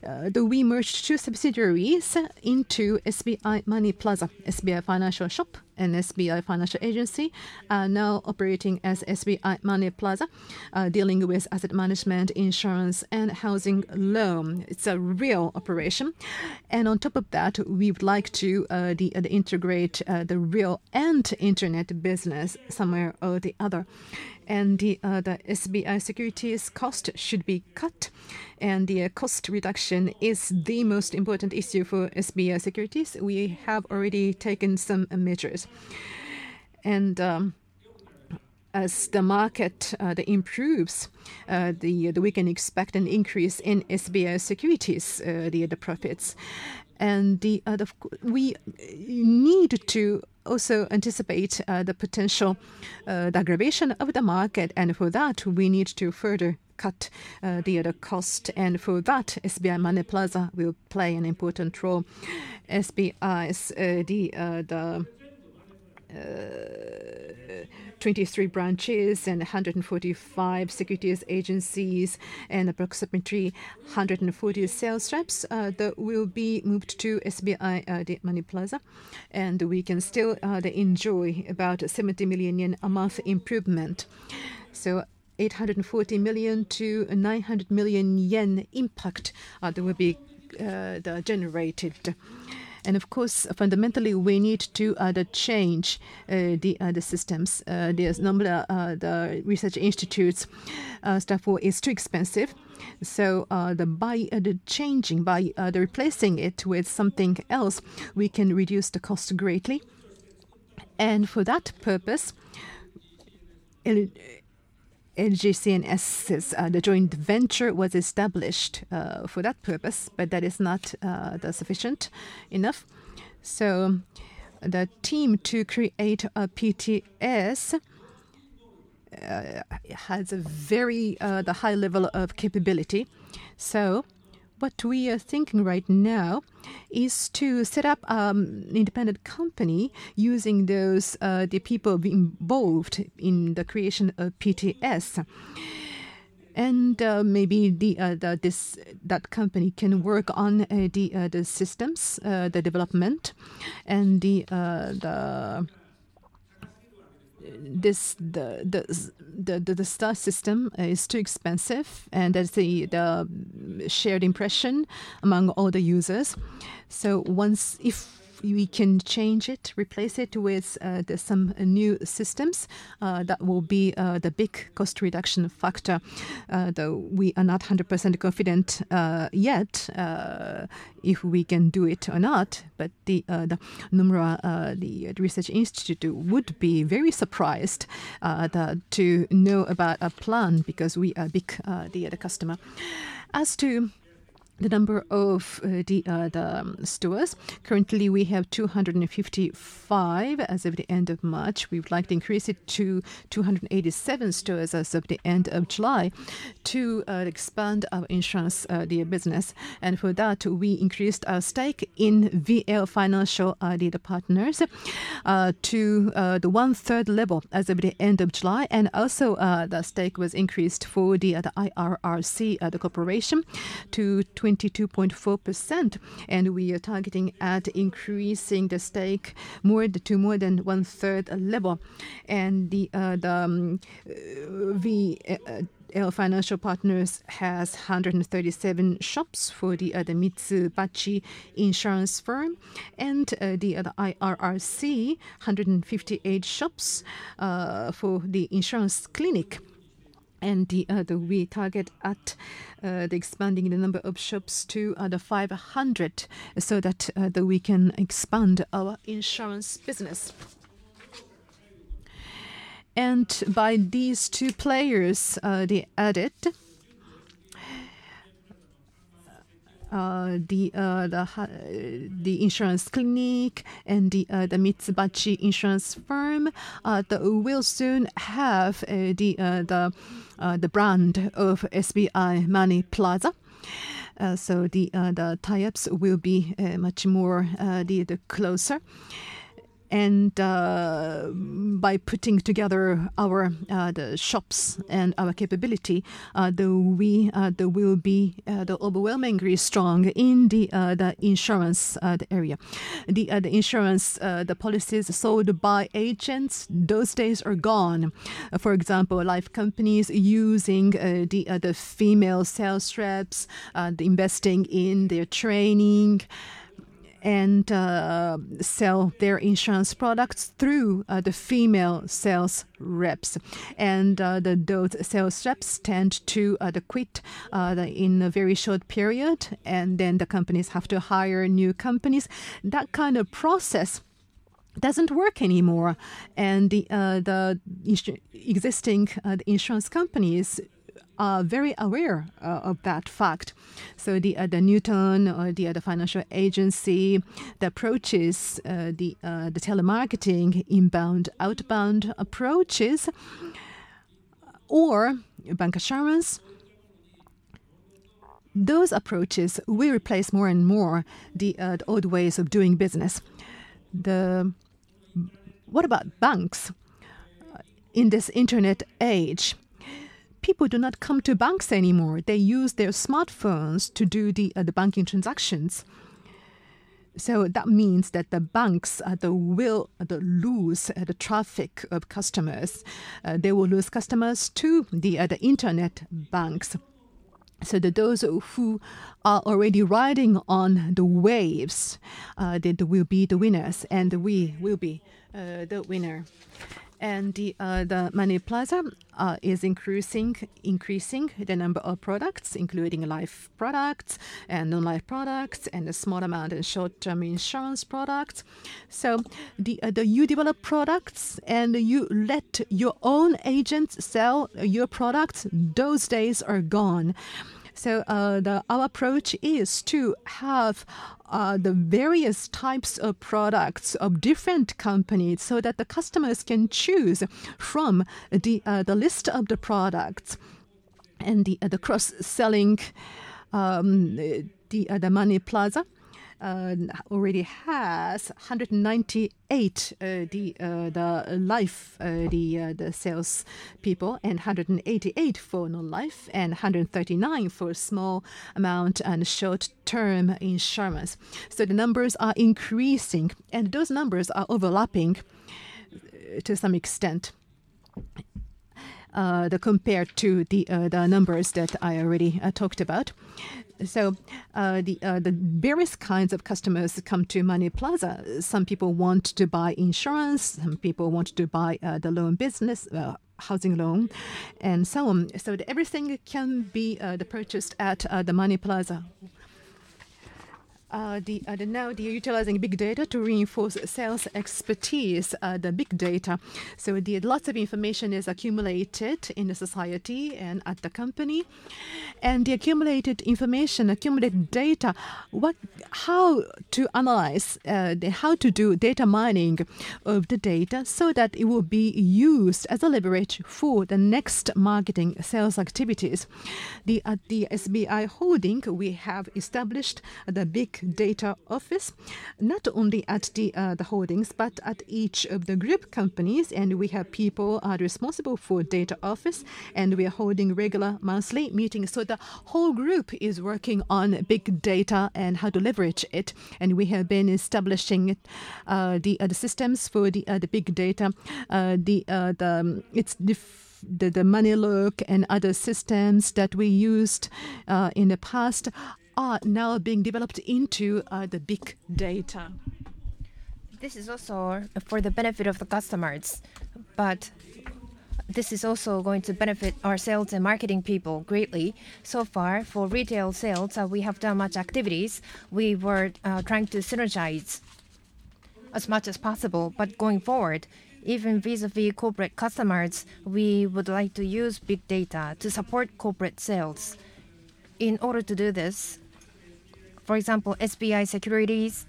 we merged two subsidiaries into SBI Money Plaza, SBI Financial Shop and SBI Financial Agency are now operating as SBI Money Plaza, dealing with asset management, insurance, and housing loan. It's a real operation. And on top of that, we would like to integrate the real and internet business somewhere or the other. And the SBI Securities cost should be cut, and the cost reduction is the most important issue for SBI Securities. We have already taken some measures, and as the market improves, we can expect an increase in SBI Securities the profits, and we need to also anticipate the potential the aggravation of the market, and for that we need to further cut the cost, and for that SBI Money Plaza will play an important role. SBI's 23 branches and 145 securities agencies and approximately 140 sales reps that will be moved to SBI the Money Plaza, and we can still enjoy about 70 million yen a month improvement. So 840 million to 900 million yen impact that will be generated. And of course, fundamentally, we need to change the systems. There's the research institutes staff is too expensive. So by replacing it with something else, we can reduce the cost greatly. And for that purpose, LGCNS's the joint venture was established for that purpose, but that is not sufficient enough. So the team to create a PTS has a very the high level of capability. So what we are thinking right now is to set up an independent company using those the people involved in the creation of PTS, and maybe that company can work on the systems, the development, and the star system is too expensive, and that's the shared impression among all the users. So if we can change it, replace it with some new systems, that will be the big cost reduction factor. Though we are not 100% confident yet if we can do it or not, but the Nomura, the Research Institute, would be very surprised to know about a plan, because we are big the customer. As to the number of the stores, currently we have 255 as of the end of March. We would like to increase it to 287 stores as of the end of July to expand our insurance the business. And for that, we increased our stake in VL Financial the partners to the 1/3 level as of the end of July, and also the stake was increased for the IRRC the corporation to 22.4%, and we are targeting at increasing the stake to more than 1/3 level. And the VL Financial Partners has 137 shops for the Mitsubachi insurance firm, and the IRRC 158 shops for the insurance clinic. And we target at the expanding the number of shops to the 500, so that we can expand our insurance business. And by these two players, they added the insurance clinic and the Mitsubachi insurance firm that will soon have the brand of SBI Money Plaza. So the tie-ups will be much more the closer. And by putting together our the shops and our capability, we will be overwhelmingly strong in the insurance area. The insurance the policies sold by agents, those days are gone. For example, life companies using the female sales reps, investing in their training, and sell their insurance products through the female sales reps. And those sales reps tend to quit in a very short period, and then the companies have to hire new companies. That kind of process doesn't work anymore, and the existing insurance companies are very aware of that fact. So the Newton or the financial agency, the approaches, the telemarketing, inbound, outbound approaches, or bank assurance, those approaches will replace more and more the old ways of doing business. What about banks? In this internet age, people do not come to banks anymore. They use their smartphones to do the banking transactions. So that means that the banks will lose the traffic of customers. They will lose customers to the internet banks. So those who are already riding on the waves, they will be the winners, and we will be the winner. And the Money Plaza is increasing the number of products, including life products and non-life products, and a small amount of short-term insurance products. So you develop products and you let your own agents sell your products. Those days are gone. So our approach is to have the various types of products of different companies so that the customers can choose from the list of the products, and the cross-selling. The Money Plaza already has 198 the life the sales people, and 188 for non-life, and 139 for small amount and short-term insurance. So the numbers are increasing, and those numbers are overlapping to some extent. Compared to the numbers that I already talked about. So the various kinds of customers come to Money Plaza. Some people want to buy insurance, some people want to buy the loan business, housing loan, and so on. So everything can be purchased at the Money Plaza. Now they're utilizing big data to reinforce sales expertise, the big data. So lots of information is accumulated in the society and at the company. And the accumulated information, accumulated data, how to analyze, how to do data mining of the data so that it will be used as a leverage for the next marketing sales activities. At the SBI Holding, we have established the big data office, not only at the holdings, but at each of the group companies, and we have people responsible for data office, and we are holding regular monthly meetings. So the whole group is working on big data and how to leverage it, and we have been establishing the systems for the big data. The MoneyLook and other systems that we used in the past are now being developed into the big data. This is also for the benefit of the customers, but this is also going to benefit our sales and marketing people greatly. So far, for retail sales, we have done much activities. We were trying to synergize as much as possible, but going forward, even vis-a-vis corporate customers, we would like to use big data to support corporate sales. In order to do this, for example, SBI Securities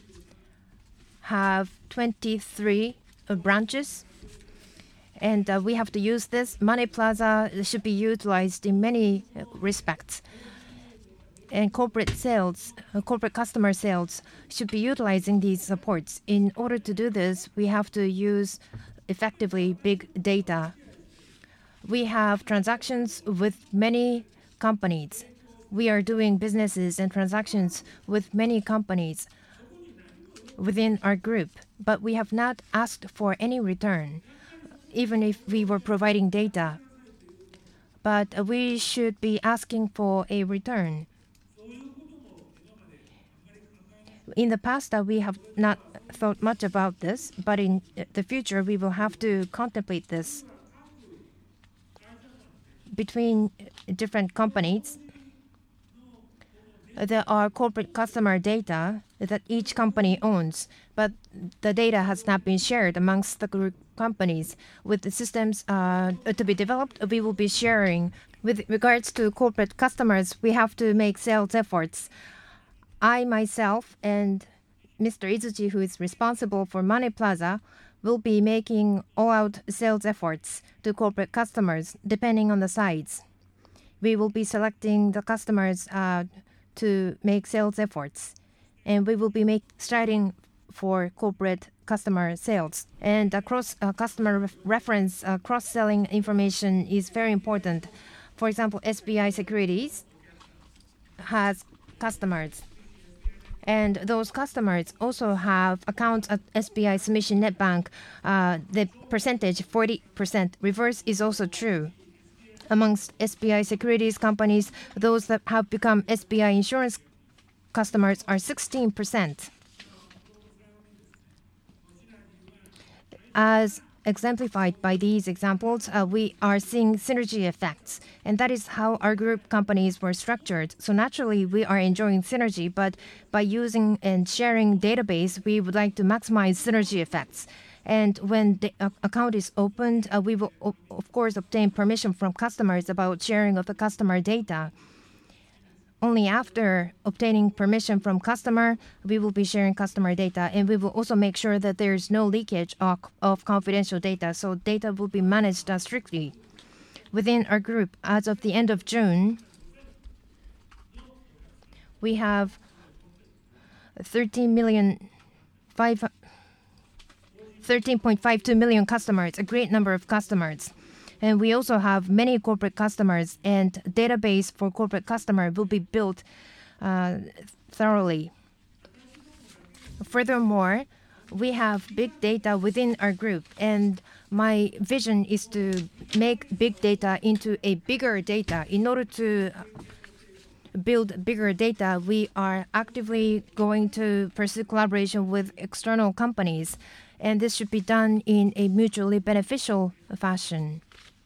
have 23 branches, and we have to use this. Money Plaza should be utilized in many respects. and corporate sales, corporate customer sales should be utilizing these supports. In order to do this, we have to use effectively big data. We have transactions with many companies. We are doing businesses and transactions with many companies within our group, but we have not asked for any return, even if we were providing data. But we should be asking for a return. In the past, we have not thought much about this, but in the future, we will have to contemplate this. Between different companies, there are corporate customer data that each company owns, but the data has not been shared amongst the group companies. With the systems to be developed, we will be sharing. With regards to corporate customers, we have to make sales efforts. I myself and Mr. Izuchi, who is responsible for Money Plaza, will be making all-out sales efforts to corporate customers depending on the size. We will be selecting the customers to make sales efforts, and we will be striving for corporate customer sales. And across customer reference, cross-selling information is very important. For example, SBI Securities has customers, and those customers also have accounts at SBI Sumishin Net Bank. The percentage, 40%. Reverse is also true. Amongst SBI Securities companies, those that have become SBI Insurance customers are 16%. As exemplified by these examples, we are seeing synergy effects, and that is how our group companies were structured. So naturally, we are enjoying synergy, but by using and sharing database, we would like to maximize synergy effects. And when the account is opened, we will, of course, obtain permission from customers about sharing of the customer data. Only after obtaining permission from customer, we will be sharing customer data, and we will also make sure that there is no leakage of confidential data, so data will be managed strictly. Within our group, as of the end of June, we have 13.52 million customers, a great number of customers. And we also have many corporate customers, and database for corporate customer will be built thoroughly. Furthermore, we have big data within our group, and my vision is to make big data into a bigger data. In order to build bigger data, we are actively going to pursue collaboration with external companies, and this should be done in a mutually beneficial fashion.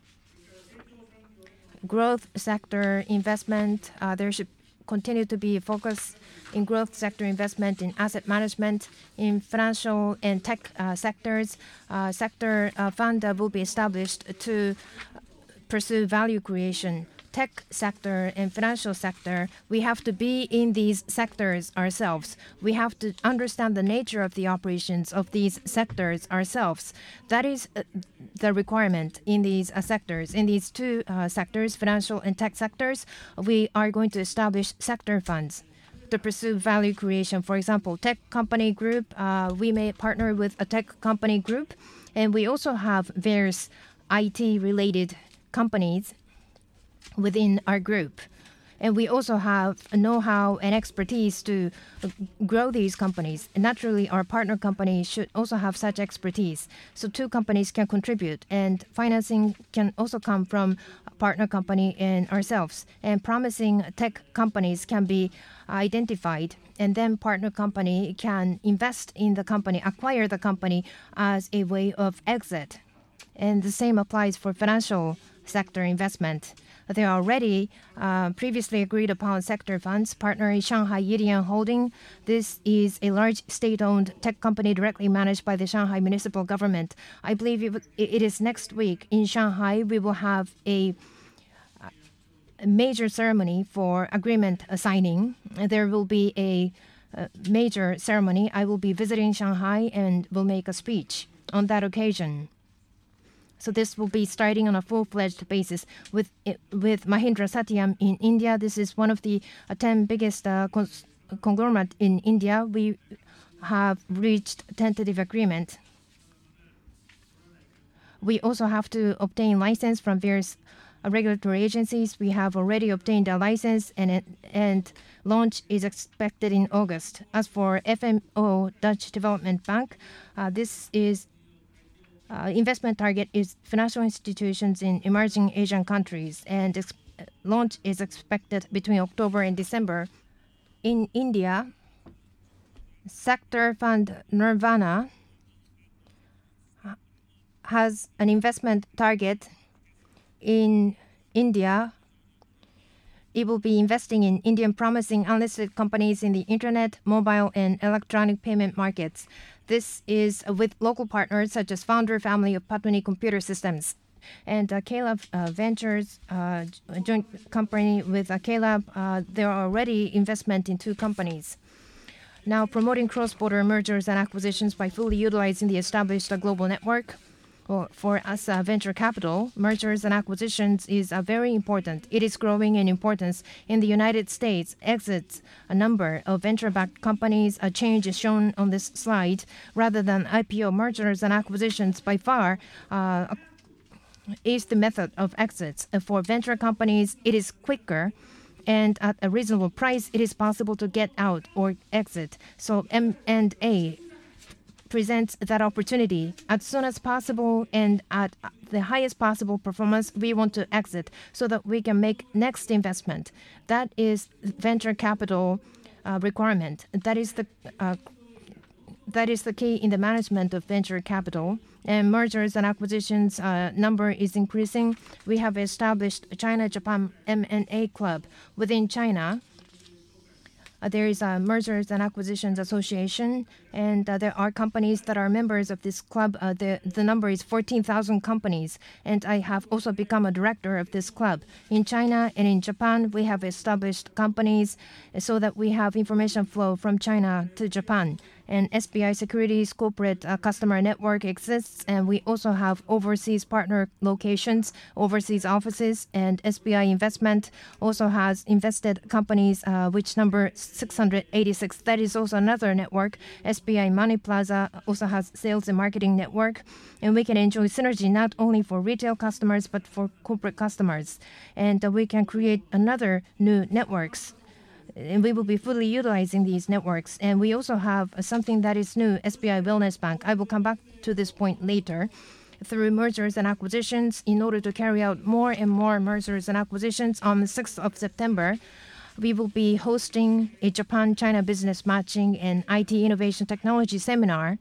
Growth sector investment, there should continue to be a focus in growth sector investment in asset management, in financial and tech sectors. Sector fund will be established to pursue value creation. Tech sector and financial sector, we have to be in these sectors ourselves. We have to understand the nature of the operations of these sectors ourselves. That is the requirement in these sectors. In these two sectors, financial and tech sectors, we are going to establish sector funds to pursue value creation. For example, tech company group, we may partner with a tech company group, and we also have various IT-related companies within our group. And we also have know-how and expertise to grow these companies. And naturally, our partner company should also have such expertise. So two companies can contribute, and financing can also come from a partner company and ourselves. And promising tech companies can be identified, and then partner company can invest in the company, acquire the company as a way of exit. And the same applies for financial sector investment. There are already previously agreed upon sector funds. Partner is Shanghai Yidian Holding. This is a large state-owned tech company directly managed by the Shanghai municipal government. I believe it is next week in Shanghai. We will have a major ceremony for agreement signing. There will be a major ceremony. I will be visiting Shanghai and will make a speech on that occasion. So this will be starting on a full-fledged basis with Mahindra Satyam in India. This is one of the 10 biggest conglomerate in India. We have reached tentative agreement. We also have to obtain license from various regulatory agencies. We have already obtained a license, and launch is expected in August. As for FMO Dutch Development Bank, this is investment target is financial institutions in emerging Asian countries, and launch is expected between October and December. In India, sector fund Nirvana has an investment target in India. It will be investing in Indian promising unlisted companies in the internet, mobile, and electronic payment markets. This is with local partners such as founder family of Patwani Computer Systems. And Caleb Ventures, joint company with Caleb, there are already investment in 2 companies. Now promoting cross-border mergers and acquisitions by fully utilizing the established global network. Well, for us, venture capital, mergers and acquisitions is very important. It is growing in importance. In the United States, exits a number of venture-backed companies. A change is shown on this slide. Rather than IPO, mergers and acquisitions by far is the method of exits. For venture companies, it is quicker, and at a reasonable price, it is possible to get out or exit. So M&A presents that opportunity as soon as possible, and at the highest possible performance we want to exit so that we can make next investment. That is venture capital requirement. That is the key in the management of venture capital. And mergers and acquisitions number is increasing. We have established China-Japan M&A Club within China. There is a Mergers and Acquisitions Association, and there are companies that are members of this club. The number is 14,000 companies, and I have also become a director of this club. In China and in Japan, we have established companies so that we have information flow from China to Japan. And SBI Securities corporate customer network exists, and we also have overseas partner locations, overseas offices, and SBI Investment also has invested companies, which number 686. That is also another network. SBI Money Plaza also has sales and marketing network, and we can enjoy synergy not only for retail customers but for corporate customers, and we can create another new networks. And we will be fully utilizing these networks. And we also have something that is new, SBI Wellness Bank. I will come back to this point later. Through mergers and acquisitions, in order to carry out more and more mergers and acquisitions, on the 6th of September, we will be hosting a Japan-China Business Matching and IT Innovation Technology Seminar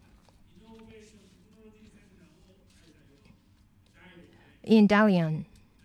in Dalian.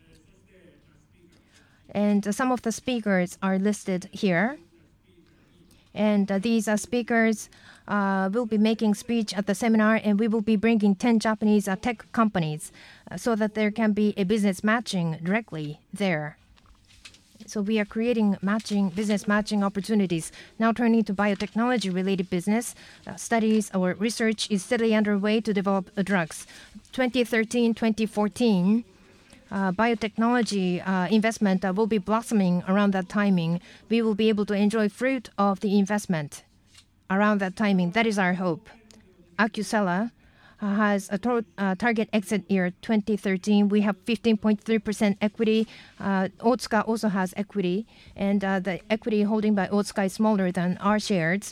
And some of the speakers are listed here. And these speakers will be making speech at the seminar, and we will be bringing 10 Japanese tech companies so that there can be a business matching directly there. So we are creating business matching opportunities. Now turning to biotechnology-related business, studies or research is steadily underway to develop drugs. 2013-2014, biotechnology investment will be blossoming around that timing. We will be able to enjoy fruit of the investment around that timing. That is our hope. Acusella has a target exit year 2013. We have 15.3% equity. Otsuka also has equity, and the equity holding by Otsuka is smaller than our shares.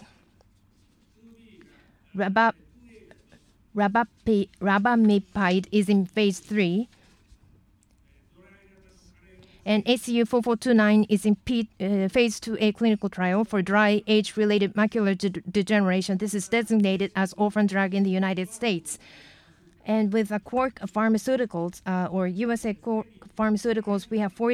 Rabamipide is in phase 3. And ACU4429 is in phase 2A clinical trial for dry age-related macular degeneration. This is designated as orphan drug in the United States. And with Quark Pharmaceuticals, or USA Quark Pharmaceuticals, we have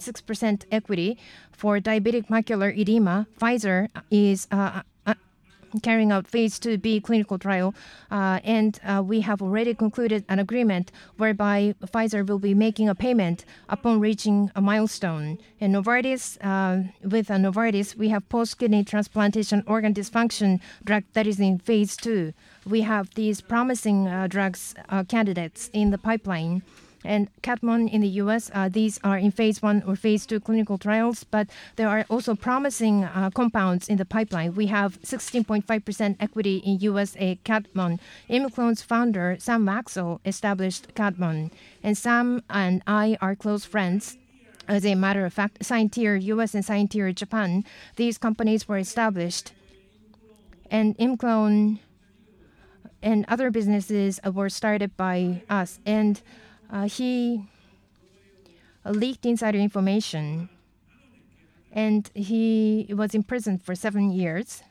42.6% equity. For diabetic macular edema, Pfizer is carrying out phase 2B clinical trial, and we have already concluded an agreement whereby Pfizer will be making a payment upon reaching a milestone. And Novartis, with Novartis, we have post-kidney transplantation organ dysfunction drug that is in phase 2. We have these promising drugs candidates in the pipeline. And Catmon in the U.S., these are in phase 1 or phase 2 clinical trials, but there are also promising compounds in the pipeline. We have 16.5% equity in USA Catmon. Immuclone's founder, Sam Maxwell, established Catmon. And Sam and I are close friends. As a matter of fact, Scientier US and Scientier Japan, these companies were established. And Immuclone and other businesses were started by us. And he leaked insider information, and he was imprisoned for 7 years.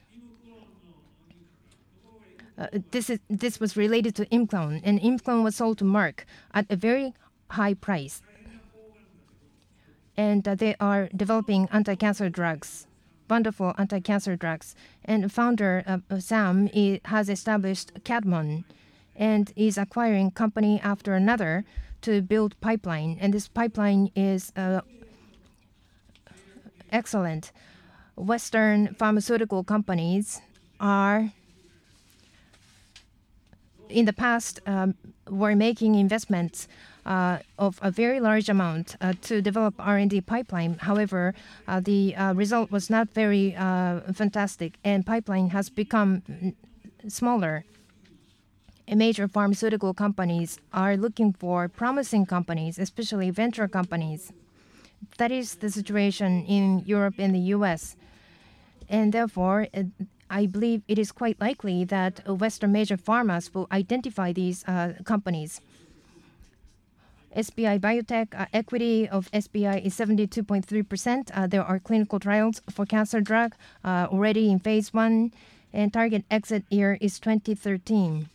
This was related to Immuclone, and Immuclone was sold to Merck at a very high price. And they are developing anti-cancer drugs, wonderful anti-cancer drugs. And founder Sam has established Catmon and is acquiring company after another to build pipeline. And this pipeline is excellent. Western pharmaceutical companies are, in the past, were making investments of a very large amount to develop R&D pipeline. However, the result was not very fantastic, and pipeline has become smaller. Major pharmaceutical companies are looking for promising companies, especially venture companies. That is the situation in Europe and the US. And therefore, I believe it is quite likely that Western major pharmas will identify these companies. SBI Biotech, equity of SBI is 72.3%. There are clinical trials for cancer drug already in phase 1, and target exit year is 2013.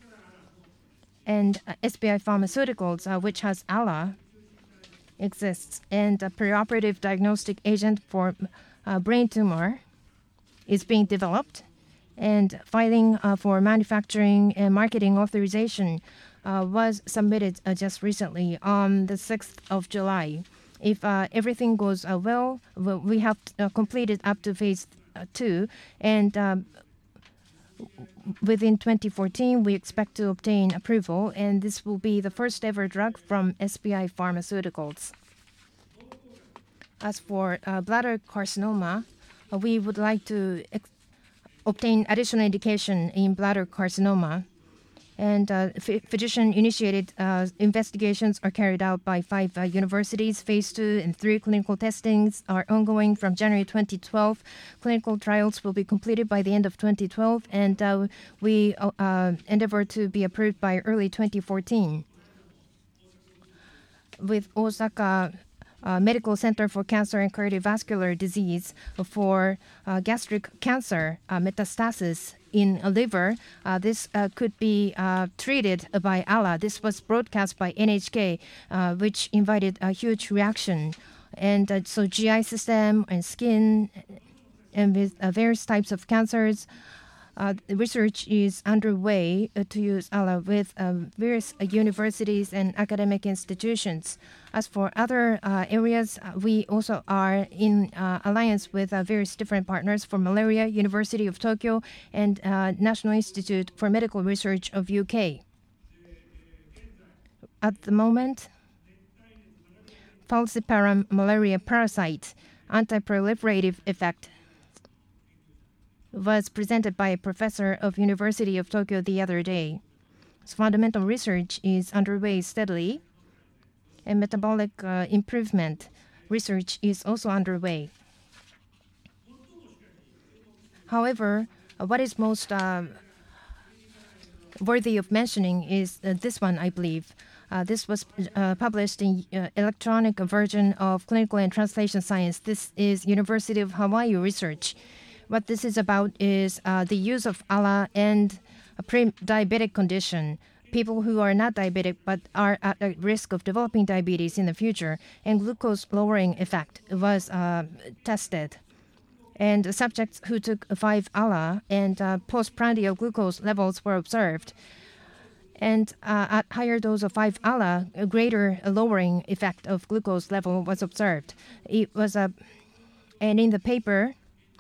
And SBI Pharmaceuticals, which has ALA, exists, and a preoperative diagnostic agent for brain tumor is being developed, and filing for manufacturing and marketing authorization was submitted just recently on the 6th of July. If everything goes well, we have completed up to phase 2, and within 2014, we expect to obtain approval, and this will be the first ever drug from SBI Pharmaceuticals. As for bladder carcinoma, we would like to obtain additional indication in bladder carcinoma. And physician-initiated investigations are carried out by 5 universities. Phase 2 and 3 clinical testings are ongoing from January 2012. Clinical trials will be completed by the end of 2012, and we endeavor to be approved by early 2014. With Osaka Medical Center for Cancer and Cardiovascular Disease for gastric cancer metastasis in a liver, this could be treated by ALA. This was broadcast by NHK, which invited a huge reaction. And so GI system and skin, and with various types of cancers, research is underway to use ALA with various universities and academic institutions. As for other areas, we also are in alliance with various different partners for malaria, University of Tokyo, and National Institute for Medical Research of UK. At the moment, falciparum malaria parasite anti-proliferative effect was presented by a professor of University of Tokyo the other day. So fundamental research is underway steadily, and metabolic improvement research is also underway. However, what is most worthy of mentioning is this one, I believe. This was published in electronic version of Clinical and Translation Science. This is University of Hawaii research. What this is about is the use of ALA and a pre-diabetic condition, people who are not diabetic but are at a risk of developing diabetes in the future, and glucose lowering effect was tested. And subjects who took 5-ALA and postprandial glucose levels were observed. And at higher dose of 5-ALA, a greater lowering effect of glucose level was observed. It was and in the paper,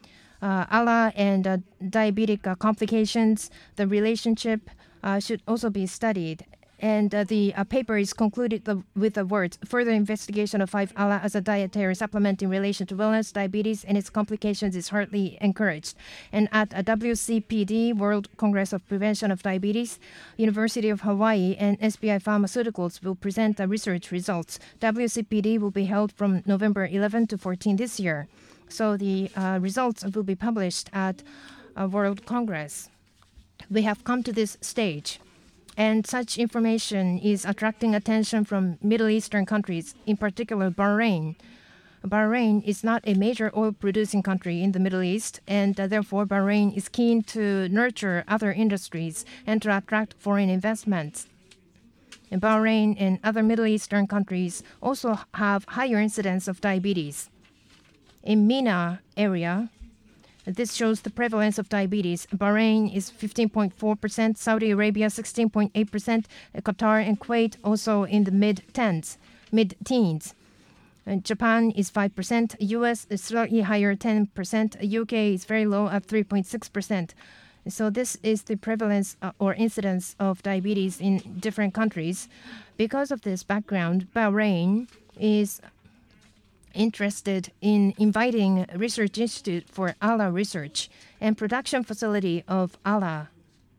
ALA and diabetic complications, the relationship should also be studied. And the paper is concluded with the words, further investigation of 5-ALA as a dietary supplement in relation to wellness, diabetes, and its complications is heartily encouraged. And at a WCPD, World Congress of Prevention of Diabetes, University of Hawaii and SBI Pharmaceuticals will present the research results. WCPD will be held from November 11 to 14 this year. So the results will be published at a World Congress. We have come to this stage. And such information is attracting attention from Middle Eastern countries, in particular Bahrain. Bahrain is not a major oil-producing country in the Middle East, and therefore Bahrain is keen to nurture other industries and to attract foreign investments. And Bahrain and other Middle Eastern countries also have higher incidence of diabetes. In MENA area, this shows the prevalence of diabetes. Bahrain is 15.4%, Saudi Arabia 16.8%, Qatar and Kuwait also in the mid-teens. Japan is 5%, US is slightly higher, 10%, UK is very low at 3.6%. So this is the prevalence or incidence of diabetes in different countries. Because of this background, Bahrain is interested in inviting Research Institute for ALA research and production facility of ALA.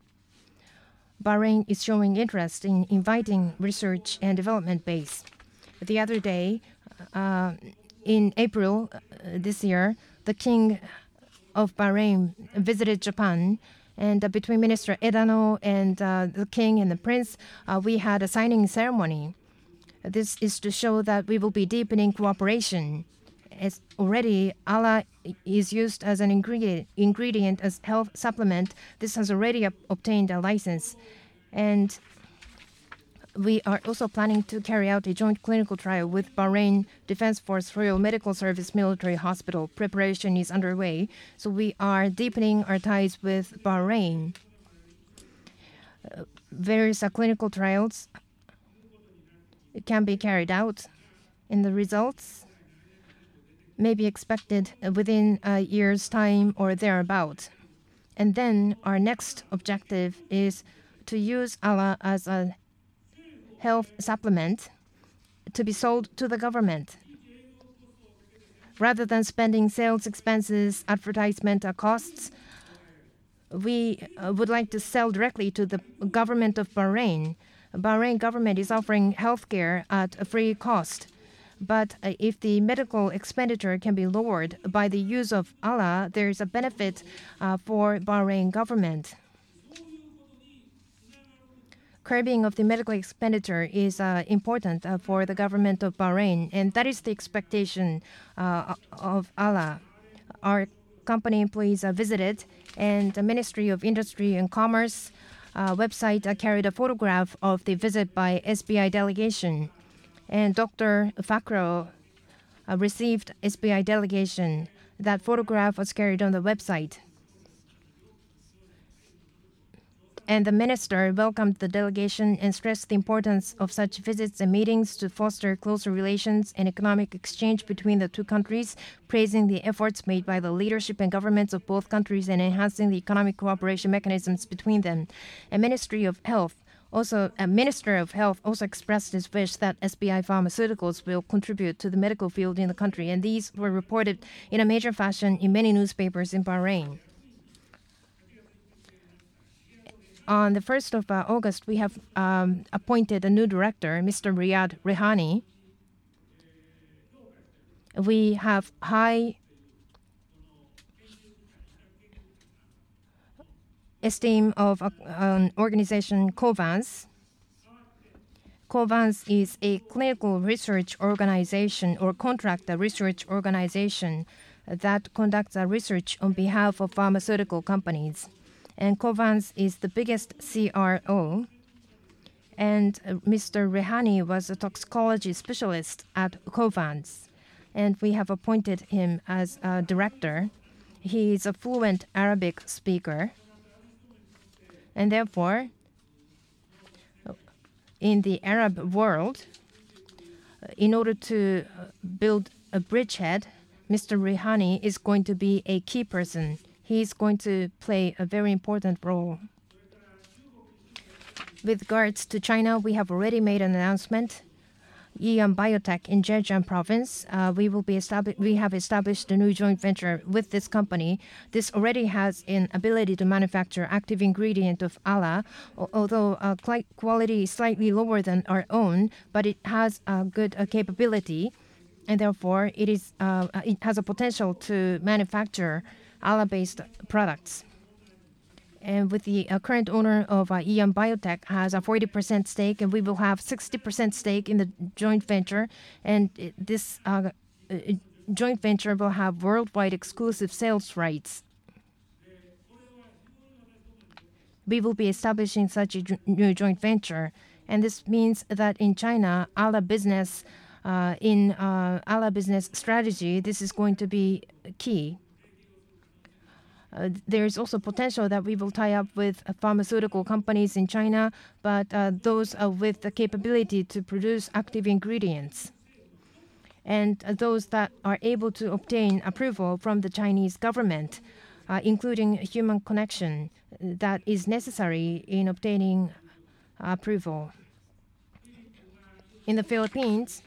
Bahrain is showing interest in inviting research and development base. The other day, in April this year, the King of Bahrain visited Japan, and between Minister Edano and the King and the Prince, we had a signing ceremony. This is to show that we will be deepening cooperation. As already ALA is used as an ingredient as health supplement. This has already obtained a license. And we are also planning to carry out a joint clinical trial with Bahrain Defense Force Royal Medical Service Military Hospital. Preparation is underway. So we are deepening our ties with Bahrain. Various clinical trials can be carried out, and the results may be expected within a year's time or thereabout. And then our next objective is to use ALA as a health supplement to be sold to the government. Rather than spending sales expenses, advertisement costs, we would like to sell directly to the government of Bahrain. Bahrain government is offering healthcare at a free cost. But if the medical expenditure can be lowered by the use of ALA, there is a benefit for Bahrain government. Curbing of the medical expenditure is important for the government of Bahrain, and that is the expectation of ALA. Our company employees visited, and the Ministry of Industry and Commerce website carried a photograph of the visit by SBI delegation. And Dr. Fakro received SBI delegation. That photograph was carried on the website. And the minister welcomed the delegation and stressed the importance of such visits and meetings to foster closer relations and economic exchange between the two countries, praising the efforts made by the leadership and governments of both countries and enhancing the economic cooperation mechanisms between them. A Minister of Health also expressed his wish that SBI Pharmaceuticals will contribute to the medical field in the country, and these were reported in a major fashion in many newspapers in Bahrain. On the 1st of August, we have appointed a new director, Mr. Riyad Rehani. We have high esteem of an organization, Covance. Covance is a clinical research organization or contract research organization that conducts research on behalf of pharmaceutical companies. And Covance is the biggest CRO. And Mr. Rehani was a toxicology specialist at Covance. And we have appointed him as a director. He is a fluent Arabic speaker, and therefore, in the Arab world, in order to build a bridgehead, Mr. Rehani is going to be a key person. He is going to play a very important role. With regards to China, we have already made an announcement. Aeon Biotech in Zhejiang province, we have established a new joint venture with this company. This already has an ability to manufacture active ingredient of ALA, although quality is slightly lower than our own, but it has a good capability, and therefore it has a potential to manufacture ALA-based products. And with the current owner of Aeon Biotech has a 40% stake, and we will have 60% stake in the joint venture. And this joint venture will have worldwide exclusive sales rights. We will be establishing such a new joint venture, and this means that in China, ALA business, ALA business strategy, this is going to be key. There is also potential that we will tie up with pharmaceutical companies in China, but those with the capability to produce active ingredients. And those that are able to obtain approval from the Chinese government, including human connection that is necessary in obtaining approval. In the Philippines,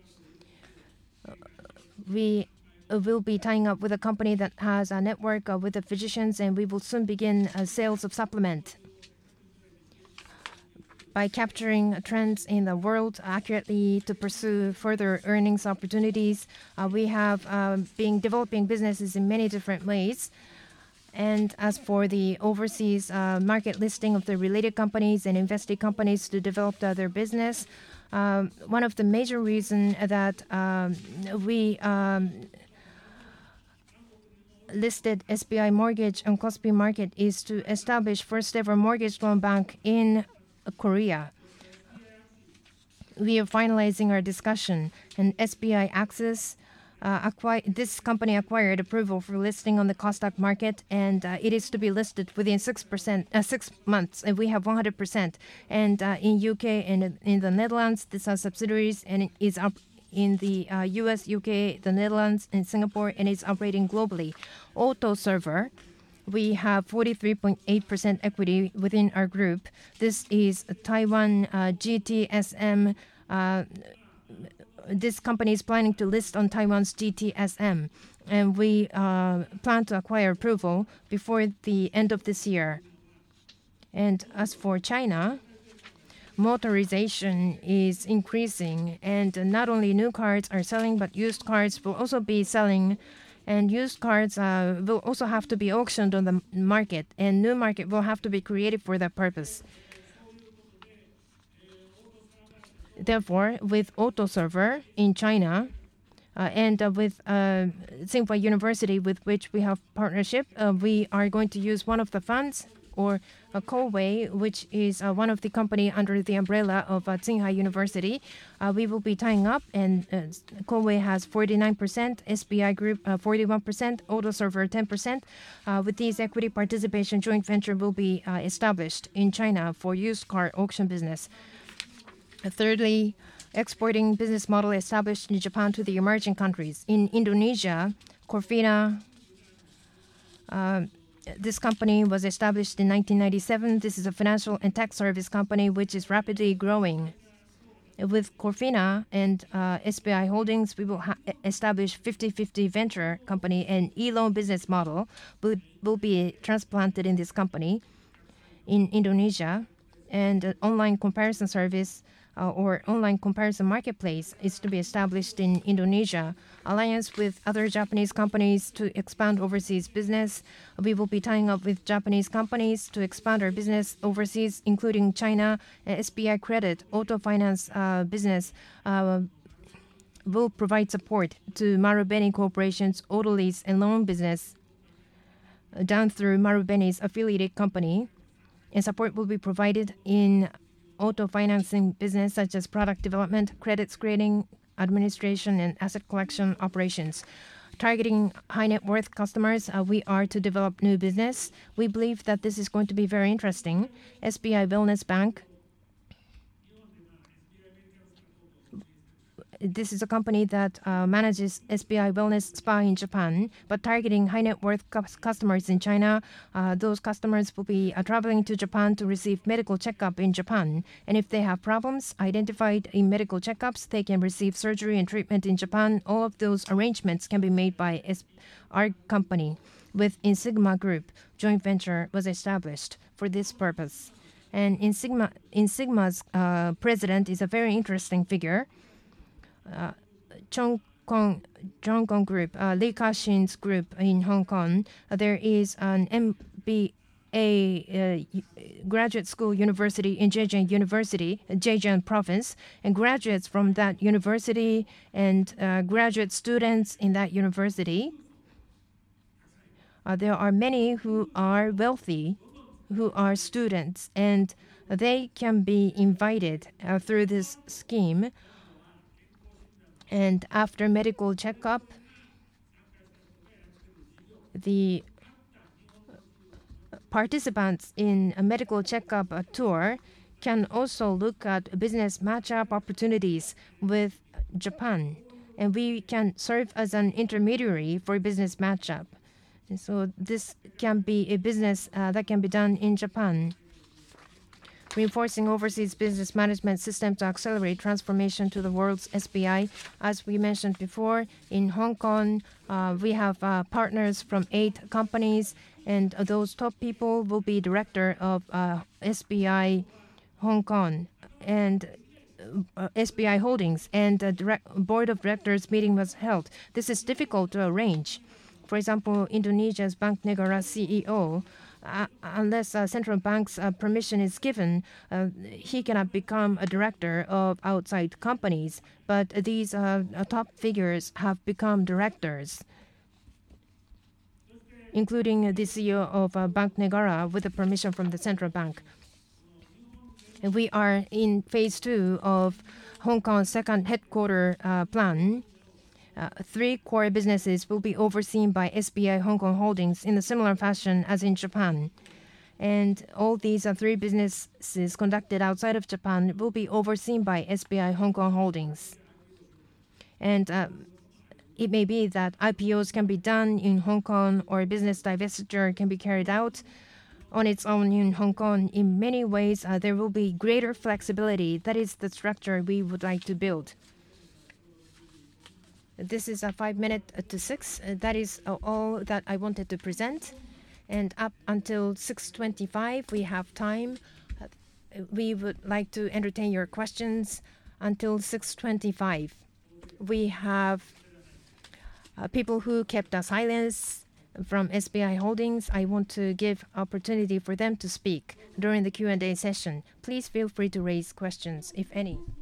we will be tying up with a company that has a network with the physicians, and we will soon begin sales of supplement. By capturing trends in the world accurately to pursue further earnings opportunities, we have been developing businesses in many different ways. And as for the overseas market listing of the related companies and invested companies to develop their business, one of the major reasons that we listed SBI Mortgage on Kospi Market is to establish first ever mortgage loan bank in Korea. We are finalizing our discussion, and SBI Access, this company acquired approval for listing on the Kosdaq market, and it is to be listed within 6 months, and we have 100%. And in UK and in the Netherlands, these are subsidiaries, and it is up in the US, UK, the Netherlands, and Singapore, and it's operating globally. AutoServer, we have 43.8% equity within our group. This is Taiwan GTSM. This company is planning to list on Taiwan's GTSM, and we plan to acquire approval before the end of this year. And as for China, motorization is increasing, and not only new cars are selling, but used cars will also be selling, and used cars will also have to be auctioned on the market, and new market will have to be created for that purpose. Therefore, with AutoServer in China and with Tsinghua University, with which we have partnership, we are going to use one of the funds, or Koei, which is one of the company under the umbrella of Tsinghua University. We will be tying up, and Koei has 49%, SBI Group 41%, AutoServer 10%. With these equity participation, joint venture will be established in China for used car auction business. Thirdly, exporting business model established in Japan to the emerging countries. In Indonesia, Corfina, this company was established in 1997. This is a financial and tech service company which is rapidly growing. With Corfina and SBI Holdings, we will establish 50-50 venture company, and e-loan business model will be transplanted in this company in Indonesia, and online comparison service or online comparison marketplace is to be established in Indonesia. Alliance with other Japanese companies to expand overseas business. We will be tying up with Japanese companies to expand our business overseas, including China. SBI Credit, auto finance business will provide support to Marubeni Corporation's auto lease and loan business down through Marubeni's affiliated company. And support will be provided in auto financing business such as product development, credit screening, administration, and asset collection operations. targeting high net worth customers, we are to develop new business. We believe that this is going to be very interesting. SBI Wellness Bank. This is a company that manages SBI Wellness Spa in Japan, but targeting high net worth customers in China. Those customers will be traveling to Japan to receive medical checkup in Japan. And if they have problems identified in medical checkups, they can receive surgery and treatment in Japan. All of those arrangements can be made by our company. With Insigma Group, joint venture was established for this purpose. And Insigma's president is a very interesting figure. Chong Kong Group, Lee Ka-shin's group in Hong Kong. There is an MBA graduate school university in Zhejiang province, and graduates from that university and graduate students in that university. There are many who are wealthy, who are students, and they can be invited through this scheme. And after medical checkup, the participants in a medical checkup tour can also look at business matchup opportunities with Japan. And we can serve as an intermediary for business matchup. And so this can be a business that can be done in Japan. Reinforcing overseas business management system to accelerate transformation to the world's SBI. As we mentioned before, in Hong Kong, we have partners from 8 companies, and those top people will be director of SBI Hong Kong and SBI Holdings, and the board of directors meeting was held. This is difficult to arrange. For example, Indonesia's Bank Negara CEO, unless central bank's permission is given, he cannot become a director of outside companies. But these top figures have become directors, including the CEO of Bank Negara with the permission from the central bank. And we are in phase 2 of Hong Kong's second headquarter plan. 3 core businesses will be overseen by SBI Hong Kong Holdings in a similar fashion as in Japan. And all these 3 businesses conducted outside of Japan will be overseen by SBI Hong Kong Holdings. And it may be that IPOs can be done in Hong Kong, or business divestiture can be carried out on its own in Hong Kong. In many ways, there will be greater flexibility. That is the structure we would like to build. This is 5 minutes to 6. That is all that I wanted to present. And up until 6:25, we have time. We would like to entertain your questions until 6:25. We have people who kept silence from SBI Holdings. I want to give opportunity for them to speak during the Q&A session. Please feel free to raise questions, if any.